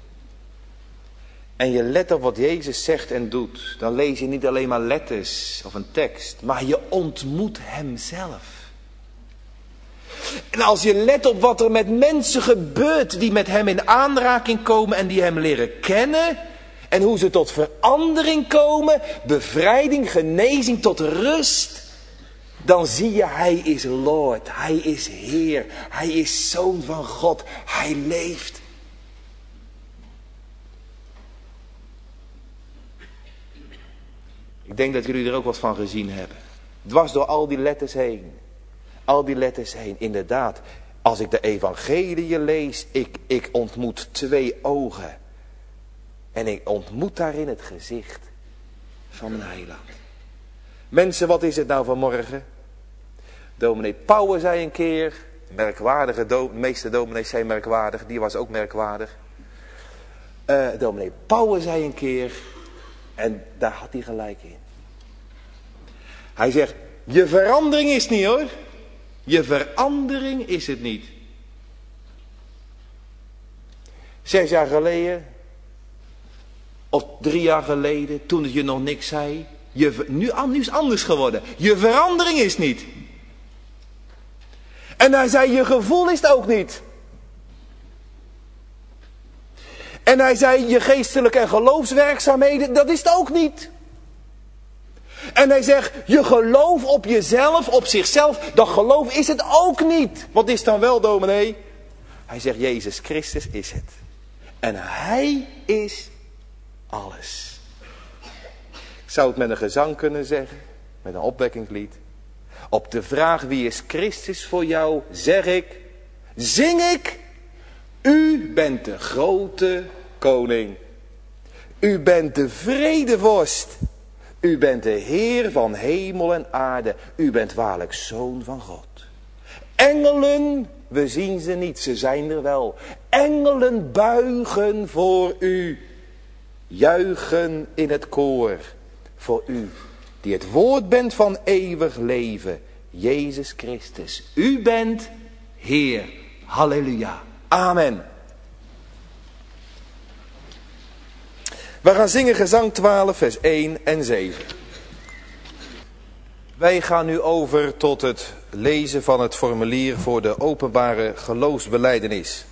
en je let op wat Jezus zegt en doet, dan lees je niet alleen maar letters of een tekst, maar je ontmoet hem zelf. En als je let op wat er met mensen gebeurt die met hem in aanraking komen en die hem leren kennen, en hoe ze tot verandering komen, bevrijding, genezing, tot rust, dan zie je, hij is Lord, hij is Heer, hij is Zoon van God, hij leeft. Ik denk dat jullie er ook wat van gezien hebben. Dwars door al die letters heen. Al die letters heen. Inderdaad, als ik de evangelie lees, ik, ik ontmoet twee ogen. En ik ontmoet daarin het gezicht van mijn heiland. Mensen, wat is het nou vanmorgen? Dominee Pauwen zei een keer, merkwaardige, do, de meeste dominees zijn merkwaardig, die was ook merkwaardig. Uh, dominee Pauwen zei een keer, en daar had hij gelijk in. Hij zegt, je verandering is niet hoor. Je verandering is het niet. Zes jaar geleden, of drie jaar geleden, toen het je nog niks zei. Je, nu, nu is het anders geworden. Je verandering is niet. En hij zei, je gevoel is het ook niet. En hij zei, je geestelijke en geloofswerkzaamheden, dat is het ook niet. En hij zegt, je geloof op jezelf, op zichzelf, dat geloof is het ook niet. Wat is dan wel, dominee? Hij zegt, Jezus Christus is het. En hij is alles. Ik zou het met een gezang kunnen zeggen, met een opwekkingslied. Op de vraag, wie is Christus voor jou, zeg ik, zing ik, u bent de grote koning. U bent de vredevorst. U bent de Heer van hemel en aarde. U bent waarlijk Zoon van God. Engelen, we zien ze niet, ze zijn er wel. Engelen buigen voor u. Juichen in het koor. Voor u, die het woord bent van eeuwig leven. Jezus Christus. U bent Heer. Halleluja. Amen. We gaan zingen gezang twaalf, vers één en zeven. Wij gaan nu over tot het lezen van het formulier voor de openbare geloofsbelijdenis.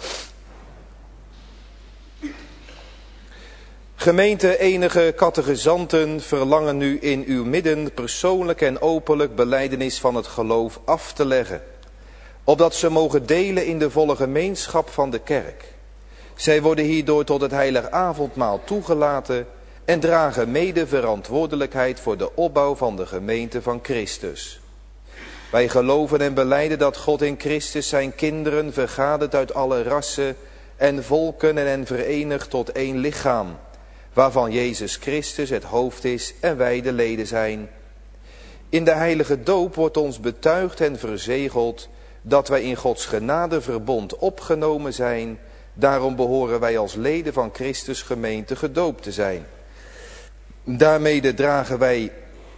Gemeente, enige catechizanten verlangen nu in uw midden persoonlijk en openlijk belijdenis van het geloof af te leggen, opdat ze mogen delen in de volle gemeenschap van de kerk. Zij worden hierdoor tot het heilig avondmaal toegelaten en dragen mede verantwoordelijkheid voor de opbouw van de gemeente van Christus. Wij geloven en belijden dat God in Christus zijn kinderen vergadert uit alle rassen en volken en hen verenigt tot één lichaam, waarvan Jezus Christus het hoofd is en wij de leden zijn. In de heilige doop wordt ons betuigd en verzegeld dat wij in Gods genadeverbond opgenomen zijn. Daarom behoren wij als leden van Christus gemeente gedoopt te zijn. Daarmee dragen wij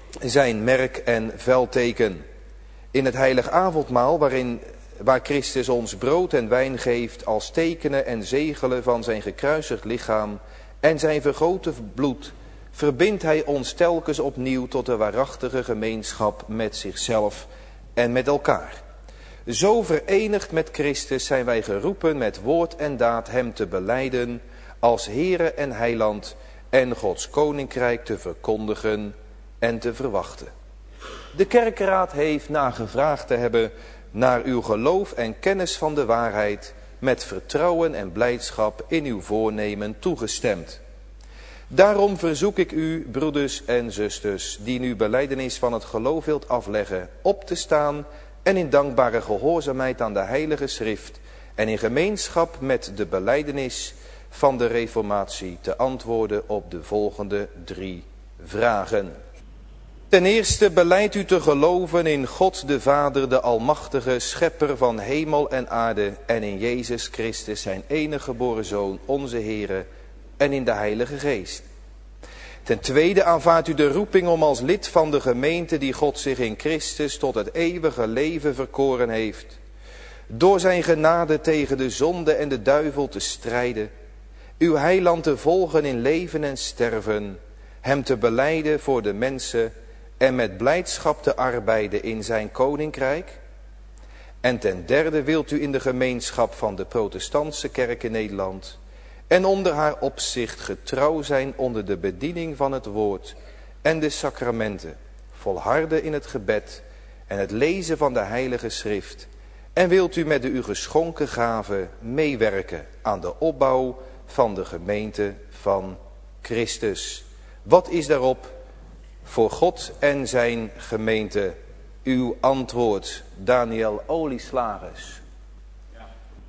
zijn merk en veldteken. In het heilig avondmaal, waarin, waar Christus ons brood en wijn geeft als tekenen en zegelen van zijn gekruisigd lichaam en zijn vergoten bloed, verbindt hij ons telkens opnieuw tot de waarachtige gemeenschap met zichzelf en met elkaar. Zo verenigd met Christus zijn wij geroepen met woord en daad hem te belijden als Heere en Heiland en Gods koninkrijk te verkondigen en te verwachten. De kerkraad heeft na gevraagd te hebben naar uw geloof en kennis van de waarheid met vertrouwen en blijdschap in uw voornemen toegestemd. Daarom verzoek ik u, broeders en zusters, die nu belijdenis van het geloof wilt afleggen, op te staan en in dankbare gehoorzaamheid aan de heilige schrift en in gemeenschap met de belijdenis van de reformatie te antwoorden op de volgende drie vragen. Ten eerste belijdt u te geloven in God de Vader, de Almachtige, Schepper van hemel en aarde, en in Jezus Christus, zijn enige geboren Zoon, onze Heere, en in de Heilige Geest. Ten tweede aanvaardt u de roeping om als lid van de gemeente die God zich in Christus tot het eeuwige leven verkoren heeft, door zijn genade tegen de zonde en de duivel te strijden, uw heiland te volgen in leven en sterven, hem te belijden voor de mensen en met blijdschap te arbeiden in zijn koninkrijk. En ten derde wilt u in de gemeenschap van de protestantse kerk in Nederland en onder haar opzicht getrouw zijn onder de bediening van het woord en de sacramenten, volharden in het gebed en het lezen van de heilige schrift. En wilt u met de u geschonken gaven meewerken aan de opbouw van de gemeente van Christus. Wat is daarop voor God en zijn gemeente uw antwoord, Daniel Olieslagers? Ja.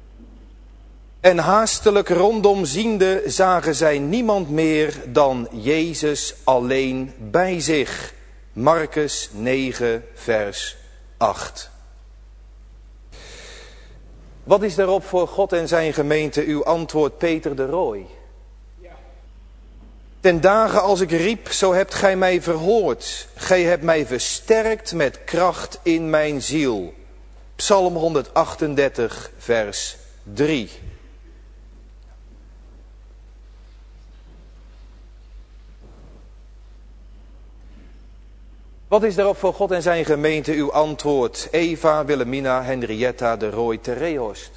En haastelijk rondom ziende zagen zij niemand meer dan Jezus alleen bij zich. Markus negen vers acht. Wat is daarop voor God en zijn gemeente uw antwoord, Peter de Rooij? Ten dagen als ik riep, zo hebt gij mij verhoord. Gij hebt mij versterkt met kracht in mijn ziel. Psalm honderdachtendertig, vers drie. Wat is daarop voor God en zijn gemeente uw antwoord? Eva, Wilhelmina, Henrietta de Rooij te Reehorst.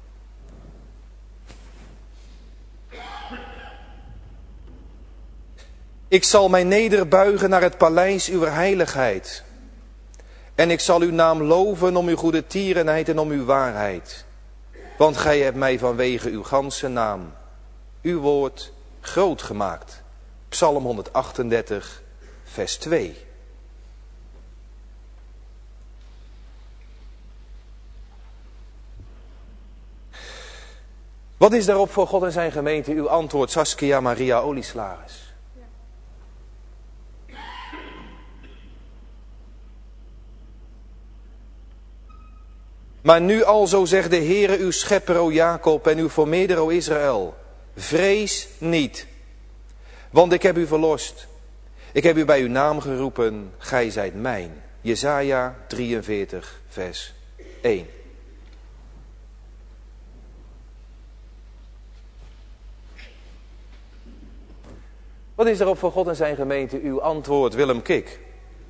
Ik zal mij nederbuigen naar het paleis uw heiligheid. En ik zal uw naam loven om uw goede tierenheid en om uw waarheid. Want gij hebt mij vanwege uw ganse naam, uw woord, groot gemaakt. Psalm honderdachtendertig, vers twee. Wat is daarop voor God en zijn gemeente uw antwoord, Saskia Maria Olieslagers? Maar nu alzo zegt de Heere uw schepper, o Jacob, en uw vermeerder, o Israël. Vrees niet, want ik heb u verlost. Ik heb u bij uw naam geroepen, gij zijt mijn. Jesaja drieënveertig, vers één. Wat is daarop voor God en zijn gemeente uw antwoord, Willem Kik?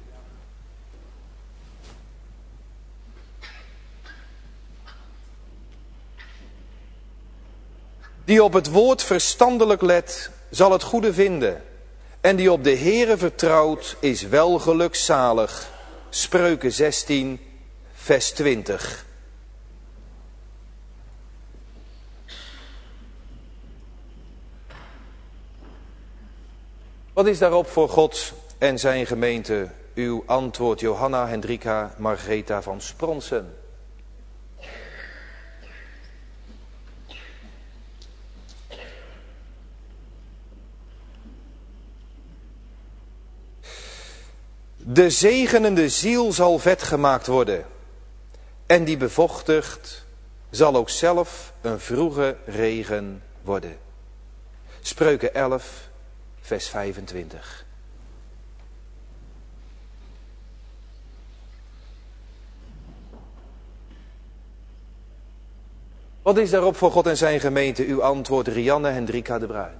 Die op het woord verstandelijk let, zal het goede vinden. En die op de Heere vertrouwt, is wel gelukzalig. Spreuken zestien, vers twintig. Wat is daarop voor God en zijn gemeente uw antwoord, Johanna Hendrika Margreta van Spronsen? De zegenende ziel zal vet gemaakt worden. En die bevochtigd zal ook zelf een vroege regen worden. Spreuken elf, vers vijfentwintig. Wat is daarop voor God en zijn gemeente uw antwoord, Rianne Hendrika de Bruin?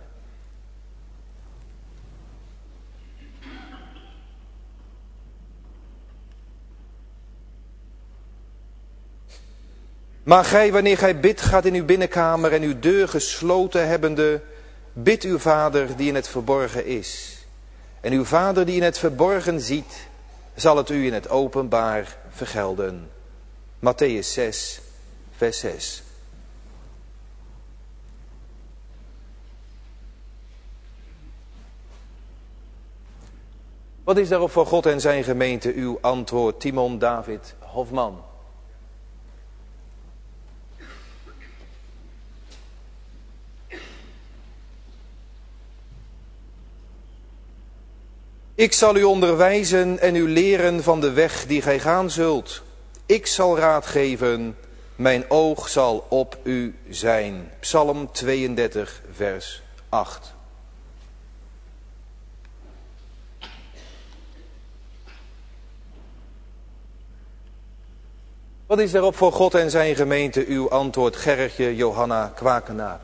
Maar gij, wanneer gij bidt, gaat in uw binnenkamer en uw deur gesloten hebbende, bid uw Vader die in het verborgen is. En uw Vader die in het verborgen ziet, zal het u in het openbaar vergelden. Mattheüs zes, vers zes. Wat is daarop voor God en zijn gemeente uw antwoord, Timon David Hofman? Ik zal u onderwijzen en u leren van de weg die gij gaan zult. Ik zal raad geven, mijn oog zal op u zijn. Psalm tweeëndertig, vers acht. Wat is daarop voor God en zijn gemeente uw antwoord, Gerritje Johanna Kwakenaap?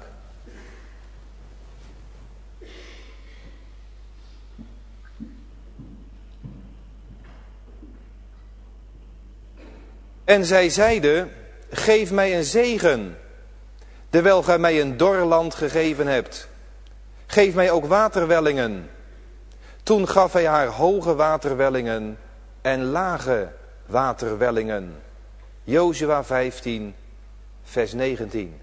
En zij zeide, geef mij een zegen, terwijl gij mij een dor land gegeven hebt. Geef mij ook waterwellingen. Toen gaf hij haar hoge waterwellingen en lage waterwellingen. Jozua vijftien, vers negentien.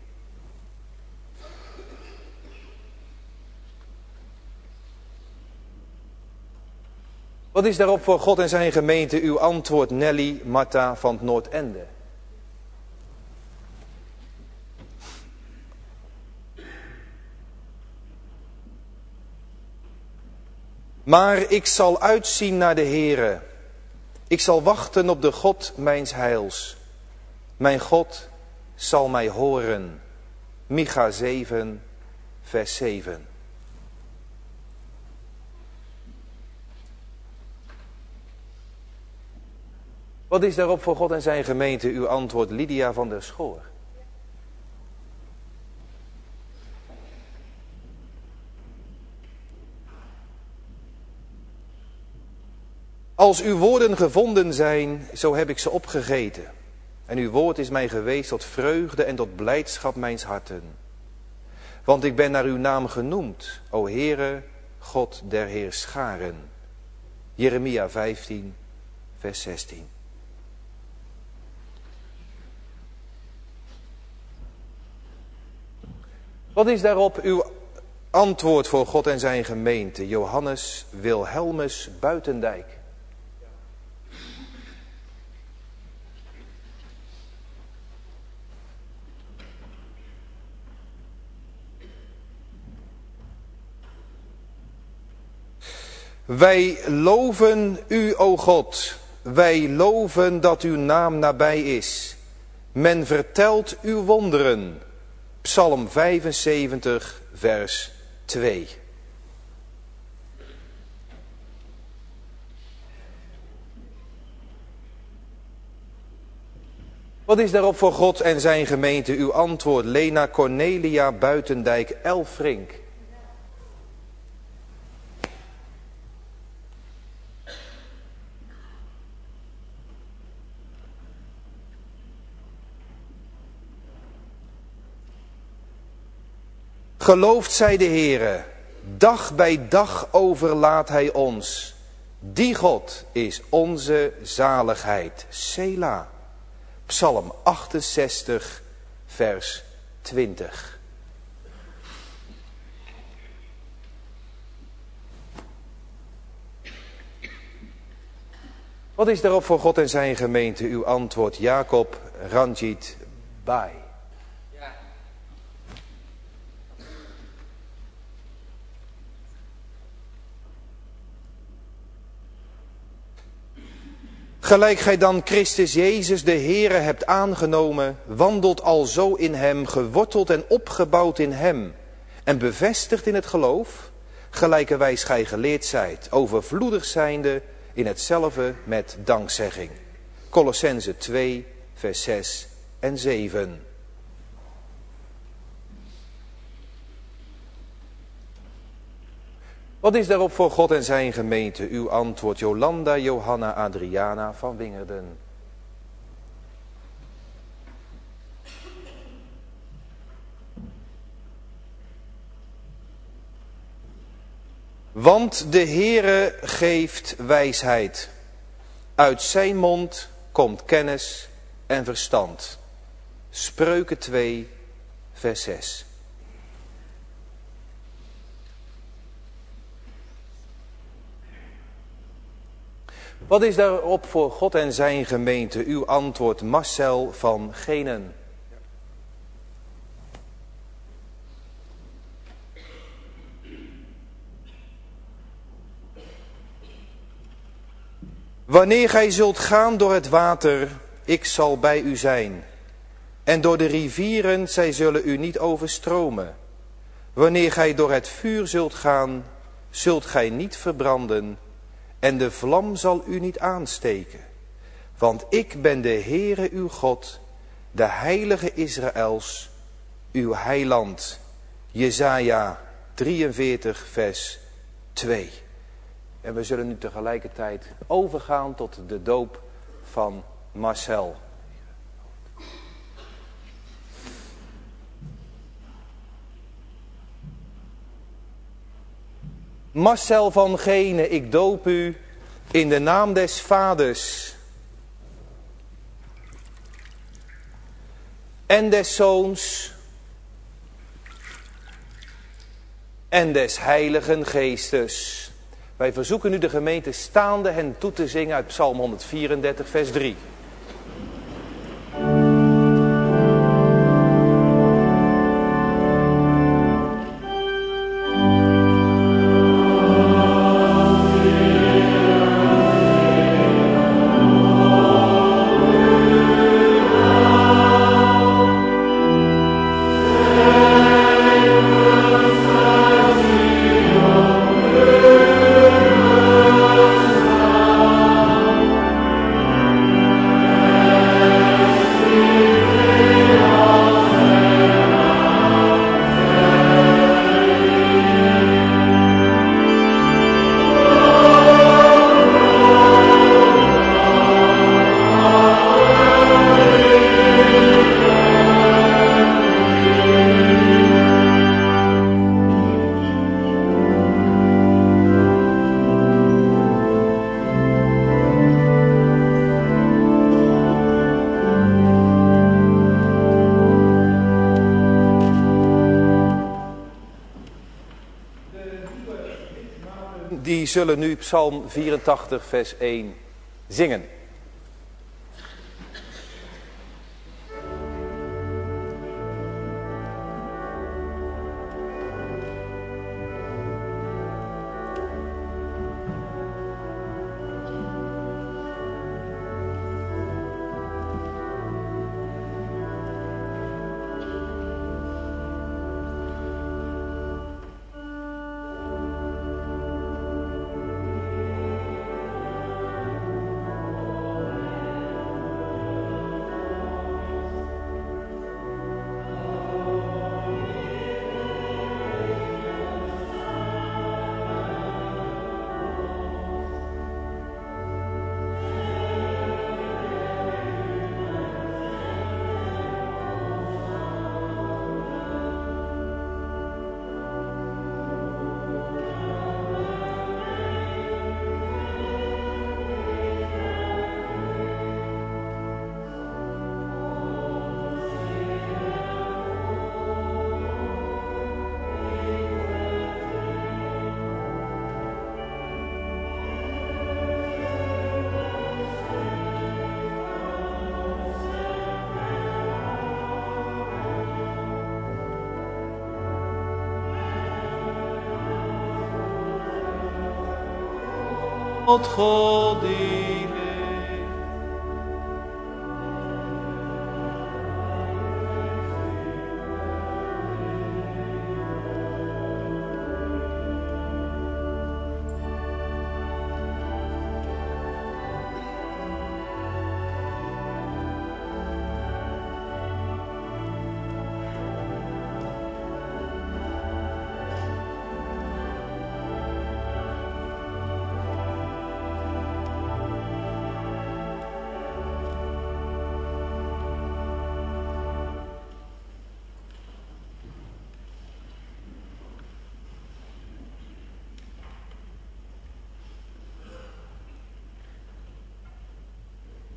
Wat is daarop voor God en zijn gemeente uw antwoord, Nelly Marta van het Noordende? Maar ik zal uitzien naar de Heere. Ik zal wachten op de God mijns heils. Mijn God zal mij horen. Micha zeven, vers zeven. Wat is daarop voor God en zijn gemeente uw antwoord, Lydia van der Schoor? Als uw woorden gevonden zijn, zo heb ik ze opgegeten. En uw woord is mij geweest tot vreugde en tot blijdschap mijns harten. Want ik ben naar uw naam genoemd, o Heere, God der Heerscharen. Jeremia vijftien, vers zestien. Wat is daarop uw antwoord voor God en zijn gemeente, Johannes Wilhelmus Buitendijk? Wij loven u, o God. Wij loven dat uw naam nabij is. Men vertelt uw wonderen. Psalm vijfenzeventig, vers twee. Wat is daarop voor God en zijn gemeente uw antwoord, Lena Cornelia Buitendijk Elfrink? Geloofd zij de Heere, dag bij dag overlaat hij ons. Die God is onze zaligheid. Sela. Psalm achtenzestig, vers twintig. Wat is daarop voor God en zijn gemeente uw antwoord, Jacob Ranjit Bai? Gelijk gij dan Christus Jezus de Heere hebt aangenomen, wandelt alzo in hem, geworteld en opgebouwd in hem, en bevestigd in het geloof, gelijkerwijs gij geleerd zijt, overvloedig zijnde in hetzelfde met dankzegging. Kolossenzen twee, vers zes en zeven. Wat is daarop voor God en zijn gemeente? Uw antwoord, Jolanda Johanna Adriana van Wingerden. Want de Heere geeft wijsheid. Uit zijn mond komt kennis en verstand. Spreuken twee, vers zes. Wat is daarop voor God en zijn gemeente? Uw antwoord, Marcel van Genen. Wanneer gij zult gaan door het water, ik zal bij u zijn. En door de rivieren, zij zullen u niet overstromen. Wanneer gij door het vuur zult gaan, zult gij niet verbranden. En de vlam zal u niet aansteken. Want ik ben de Heere uw God, de Heilige Israëls, uw heiland. Jesaja drieënveertig, vers twee. En we zullen nu tegelijkertijd overgaan tot de doop van Marcel. Marcel van Genen, ik doop u in de naam des Vaders en des Zoons en des Heiligen Geestes. Wij verzoeken nu de gemeente staande hen toe te zingen uit Psalm honderdvierendertig, vers drie. Die zullen nu Psalm vierentachtig, vers één zingen.
Tot God die leeft.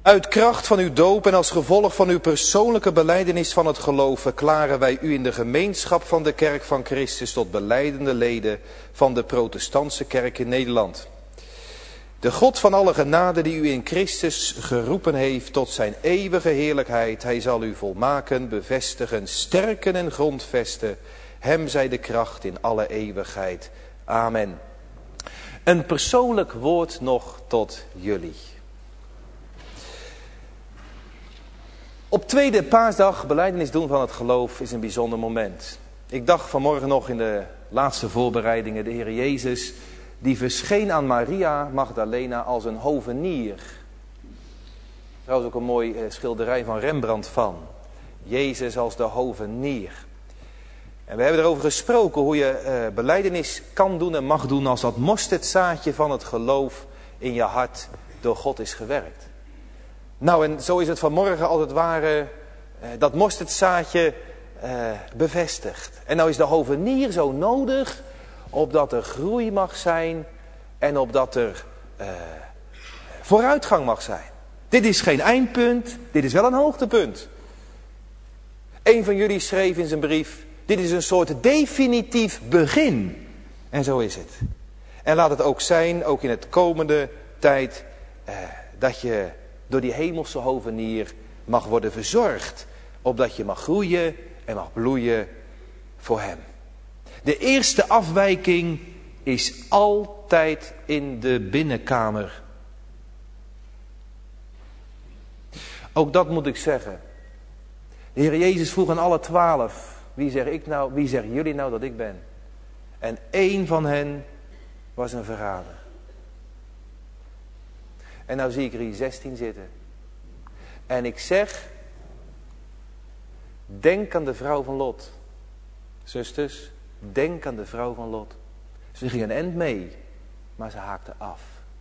Uit kracht van uw doop en als gevolg van uw persoonlijke belijdenis van het geloof verklaren wij u in de gemeenschap van de Kerk van Christus tot belijdende leden van de protestantse kerk in Nederland. De God van alle genade die u in Christus geroepen heeft tot zijn eeuwige heerlijkheid, hij zal u volmaken, bevestigen, sterken en grondvesten. Hem zij de kracht in alle eeuwigheid. Amen. Een persoonlijk woord nog tot jullie. Op tweede paasdag belijdenis doen van het geloof is een bijzonder moment. Ik dacht vanmorgen nog in de laatste voorbereidingen, de Heer Jezus, die verscheen aan Maria Magdalena als een hovenier. Trouwens ook een mooi schilderij van Rembrandt van. Jezus als de hovenier. En we hebben erover gesproken hoe je uh, belijdenis kan doen en mag doen als dat mosterdzaadje van het geloof in je hart door God is gewerkt. Nou, en zo is het vanmorgen als het ware uh, dat mosterdzaadje uh, bevestigd. En nou is de hovenier zo nodig opdat er groei mag zijn en opdat er uh, vooruitgang mag zijn. Dit is geen eindpunt, dit is wel een hoogtepunt. Een van jullie schreef in zijn brief, dit is een soort definitief begin. En zo is het. En laat het ook zijn, ook in het komende tijd, uh, dat je door die hemelse hovenier mag worden verzorgd. Opdat je mag groeien en mag bloeien voor hem. De eerste afwijking is altijd in de binnenkamer. Ook dat moet ik zeggen. De Heer Jezus vroeg aan alle twaalf, wie zeg ik nou, wie zeggen jullie nou dat ik ben? En één van hen was een verrader. En nou zie ik er hier zestien zitten. En ik zeg, denk aan de vrouw van Lot. Zusters, denk aan de vrouw van Lot. Ze ging een end mee, maar ze haakte af.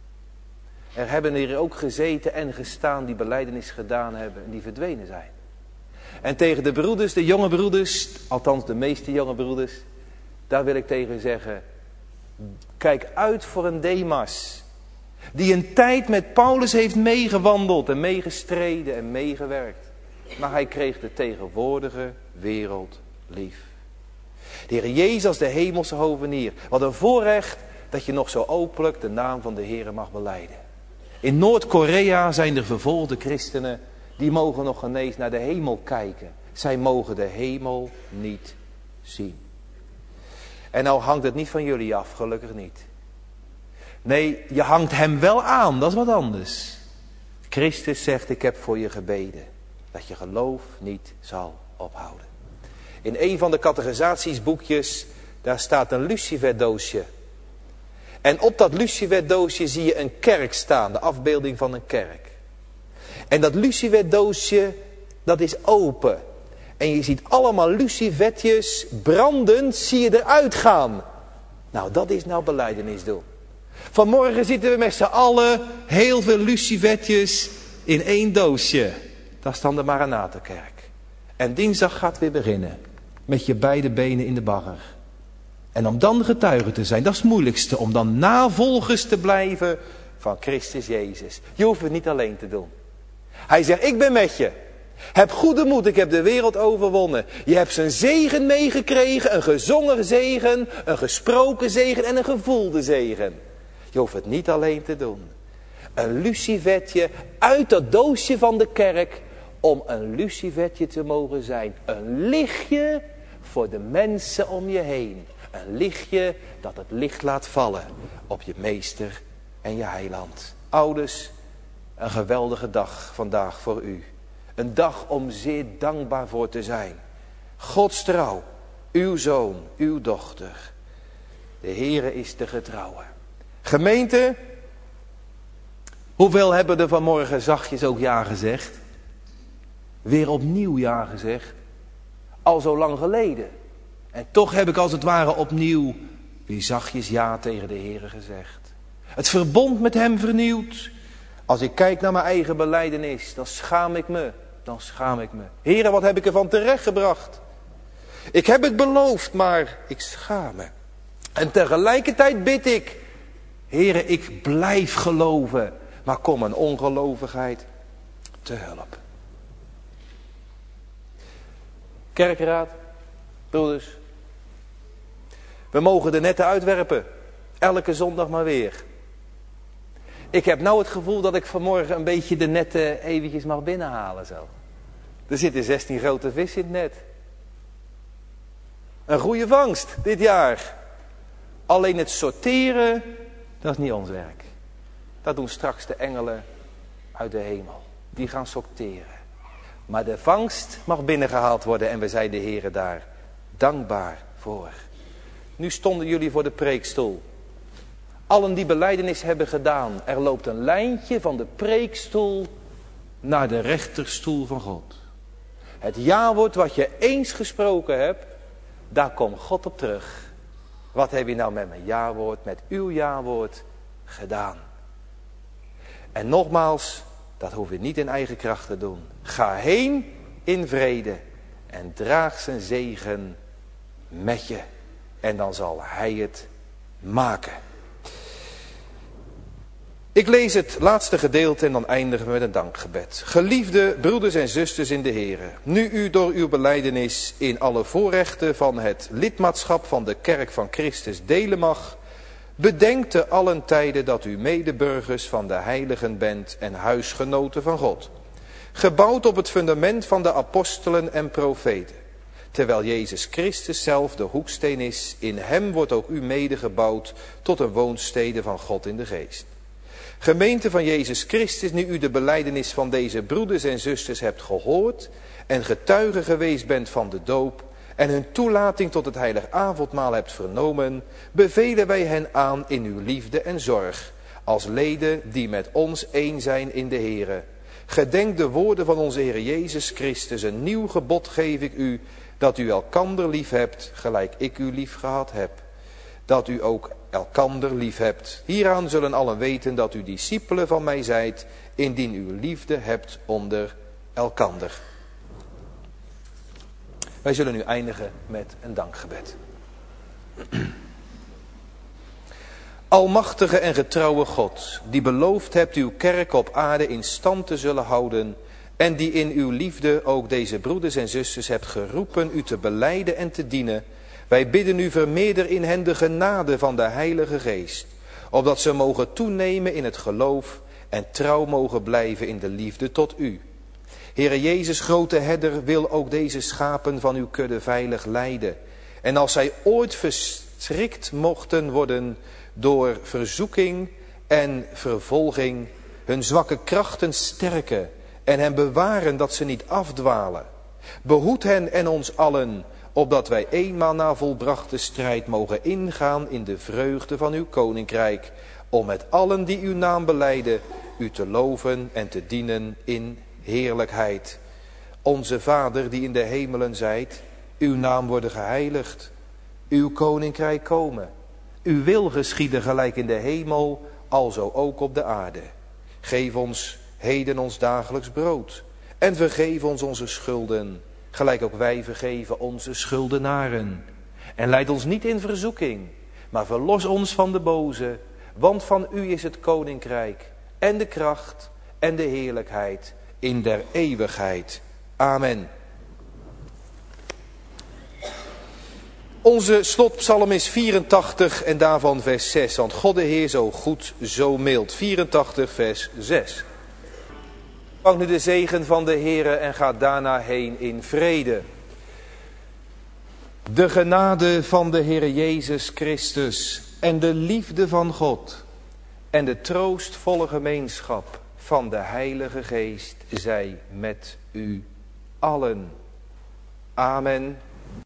Er hebben hier ook gezeten en gestaan die belijdenis gedaan hebben en die verdwenen zijn. En tegen de broeders, de jonge broeders, althans de meeste jonge broeders, daar wil ik tegen zeggen, kijk uit voor een Demas. Die een tijd met Paulus heeft meegewandeld en meegestreden en meegewerkt. Maar hij kreeg de tegenwoordige wereld lief. De Heer Jezus als de hemelse hovenier. Wat een voorrecht dat je nog zo openlijk de naam van de Heer mag belijden. In Noord-Korea zijn er vervolgde christenen. Die mogen nog ineens naar de hemel kijken. Zij mogen de hemel niet zien. En nou hangt het niet van jullie af, gelukkig niet. Nee, je hangt hem wel aan, dat is wat anders. Christus zegt, ik heb voor je gebeden. Dat je geloof niet zal ophouden. In een van de catechisatiesboekjes, daar staat een luciferdoosje. En op dat luciferdoosje zie je een kerk staan, de afbeelding van een kerk. En dat luciferdoosje, dat is open. En je ziet allemaal lucifertjes brandend, zie je eruit gaan. Nou, dat is nou belijdenis doen. Vanmorgen zitten we met z'n allen heel veel lucifertjes in één doosje. Dat is dan de Maranatenkerk. En dinsdag gaat weer beginnen. Met je beide benen in de bagger. En om dan getuige te zijn, dat is het moeilijkste. Om dan navolgers te blijven van Christus Jezus. Je hoeft het niet alleen te doen. Hij zegt, ik ben met je. Heb goede moed, ik heb de wereld overwonnen. Je hebt zijn zegen meegekregen, een gezongen zegen, een gesproken zegen en een gevoelde zegen. Je hoeft het niet alleen te doen. Een lucifertje uit dat doosje van de kerk, om een lucifertje te mogen zijn. Een lichtje voor de mensen om je heen. Een lichtje dat het licht laat vallen op je meester en je heiland. Ouders, een geweldige dag vandaag voor u. Een dag om zeer dankbaar voor te zijn. Gods trouw, uw zoon, uw dochter. De Heere is de getrouwe. Gemeente, hoeveel hebben er vanmorgen zachtjes ook ja gezegd? Weer opnieuw ja gezegd. Al zo lang geleden. En toch heb ik als het ware opnieuw weer zachtjes ja tegen de Heere gezegd. Het verbond met hem vernieuwd. Als ik kijk naar mijn eigen belijdenis, dan schaam ik me. Dan schaam ik me. Heere, wat heb ik ervan terechtgebracht? Ik heb het beloofd, maar ik schaam me. En tegelijkertijd bid ik, Heere, ik blijf geloven. Maar kom mijn ongelovigheid te hulp. Kerkraad, broeders. We mogen de netten uitwerpen. Elke zondag maar weer. Ik heb nou het gevoel dat ik vanmorgen een beetje de netten eventjes mag binnenhalen zo. Er zitten zestien grote vissen in het net. Een goede vangst dit jaar. Alleen het sorteren, dat is niet ons werk. Dat doen straks de engelen uit de hemel. Die gaan sorteren. Maar de vangst mag binnengehaald worden en we zijn de Heere daar dankbaar voor. Nu stonden jullie voor de preekstoel. Allen die belijdenis hebben gedaan. Er loopt een lijntje van de preekstoel naar de rechterstoel van God. Het jawoord wat je eens gesproken hebt, daar komt God op terug. Wat heb je nou met mijn jawoord, met uw jawoord gedaan? En nogmaals, dat hoef je niet in eigen kracht te doen. Ga heen in vrede en draag zijn zegen met je. En dan zal hij het maken. Ik lees het laatste gedeelte en dan eindigen we met een dankgebed. Geliefde broeders en zusters in de Here, nu u door uw belijdenis in alle voorrechten van het lidmaatschap van de kerk van Christus delen mag, bedenk te allen tijden dat u medeburgers van de heiligen bent en huisgenoten van God. Gebouwd op het fundament van de apostelen en profeten. Terwijl Jezus Christus zelf de hoeksteen is, in hem wordt ook u mede gebouwd tot een woonstede van God in de geest. Gemeente van Jezus Christus, nu u de belijdenis van deze broeders en zusters hebt gehoord en getuige geweest bent van de doop en hun toelating tot het heilig avondmaal hebt vernomen, bevelen wij hen aan in uw liefde en zorg, als leden die met ons één zijn in de Here. Gedenk de woorden van onze Heer Jezus Christus, een nieuw gebod geef ik u, dat u elkander lief hebt, gelijk ik u lief gehad heb. Dat u ook elkander lief hebt. Hieraan zullen allen weten dat u discipelen van mij zijt, indien u liefde hebt onder elkander. Wij zullen nu eindigen met een dankgebed. Almachtige en getrouwe God, die beloofd hebt uw kerk op aarde in stand te zullen houden, en die in uw liefde ook deze broeders en zusters hebt geroepen u te belijden en te dienen. Wij bidden u vermeerder in hen de genade van de Heilige Geest, opdat ze mogen toenemen in het geloof en trouw mogen blijven in de liefde tot u. Heere Jezus, grote herder, wil ook deze schapen van uw kudde veilig leiden. En als zij ooit verstrikt mochten worden door verzoeking en vervolging, hun zwakke krachten sterken en hen bewaren dat ze niet afdwalen. Behoed hen en ons allen, opdat wij eenmaal na volbrachte strijd mogen ingaan in de vreugde van uw koninkrijk, om met allen die uw naam belijden, u te loven en te dienen in heerlijkheid. Onze Vader die in de hemelen zijt, uw naam worden geheiligd, uw koninkrijk komen, uw wil geschieden gelijk in de hemel, alzo ook op de aarde. Geef ons heden ons dagelijks brood en vergeef ons onze schulden, gelijk ook wij vergeven onze schuldenaren. En leid ons niet in verzoeking, maar verlos ons van de boze, want van u is het koninkrijk en de kracht en de heerlijkheid in der eeuwigheid. Amen. Onze slotpsalm is vierentachtig en daarvan vers zes. Want God de Heer zo goed, zo mild. vierentachtig vers zes. Vang nu de zegen van de Heere en ga daarna heen in vrede. De genade van de Heere Jezus Christus en de liefde van God en de troostvolle gemeenschap van de Heilige Geest zij met u allen. Amen.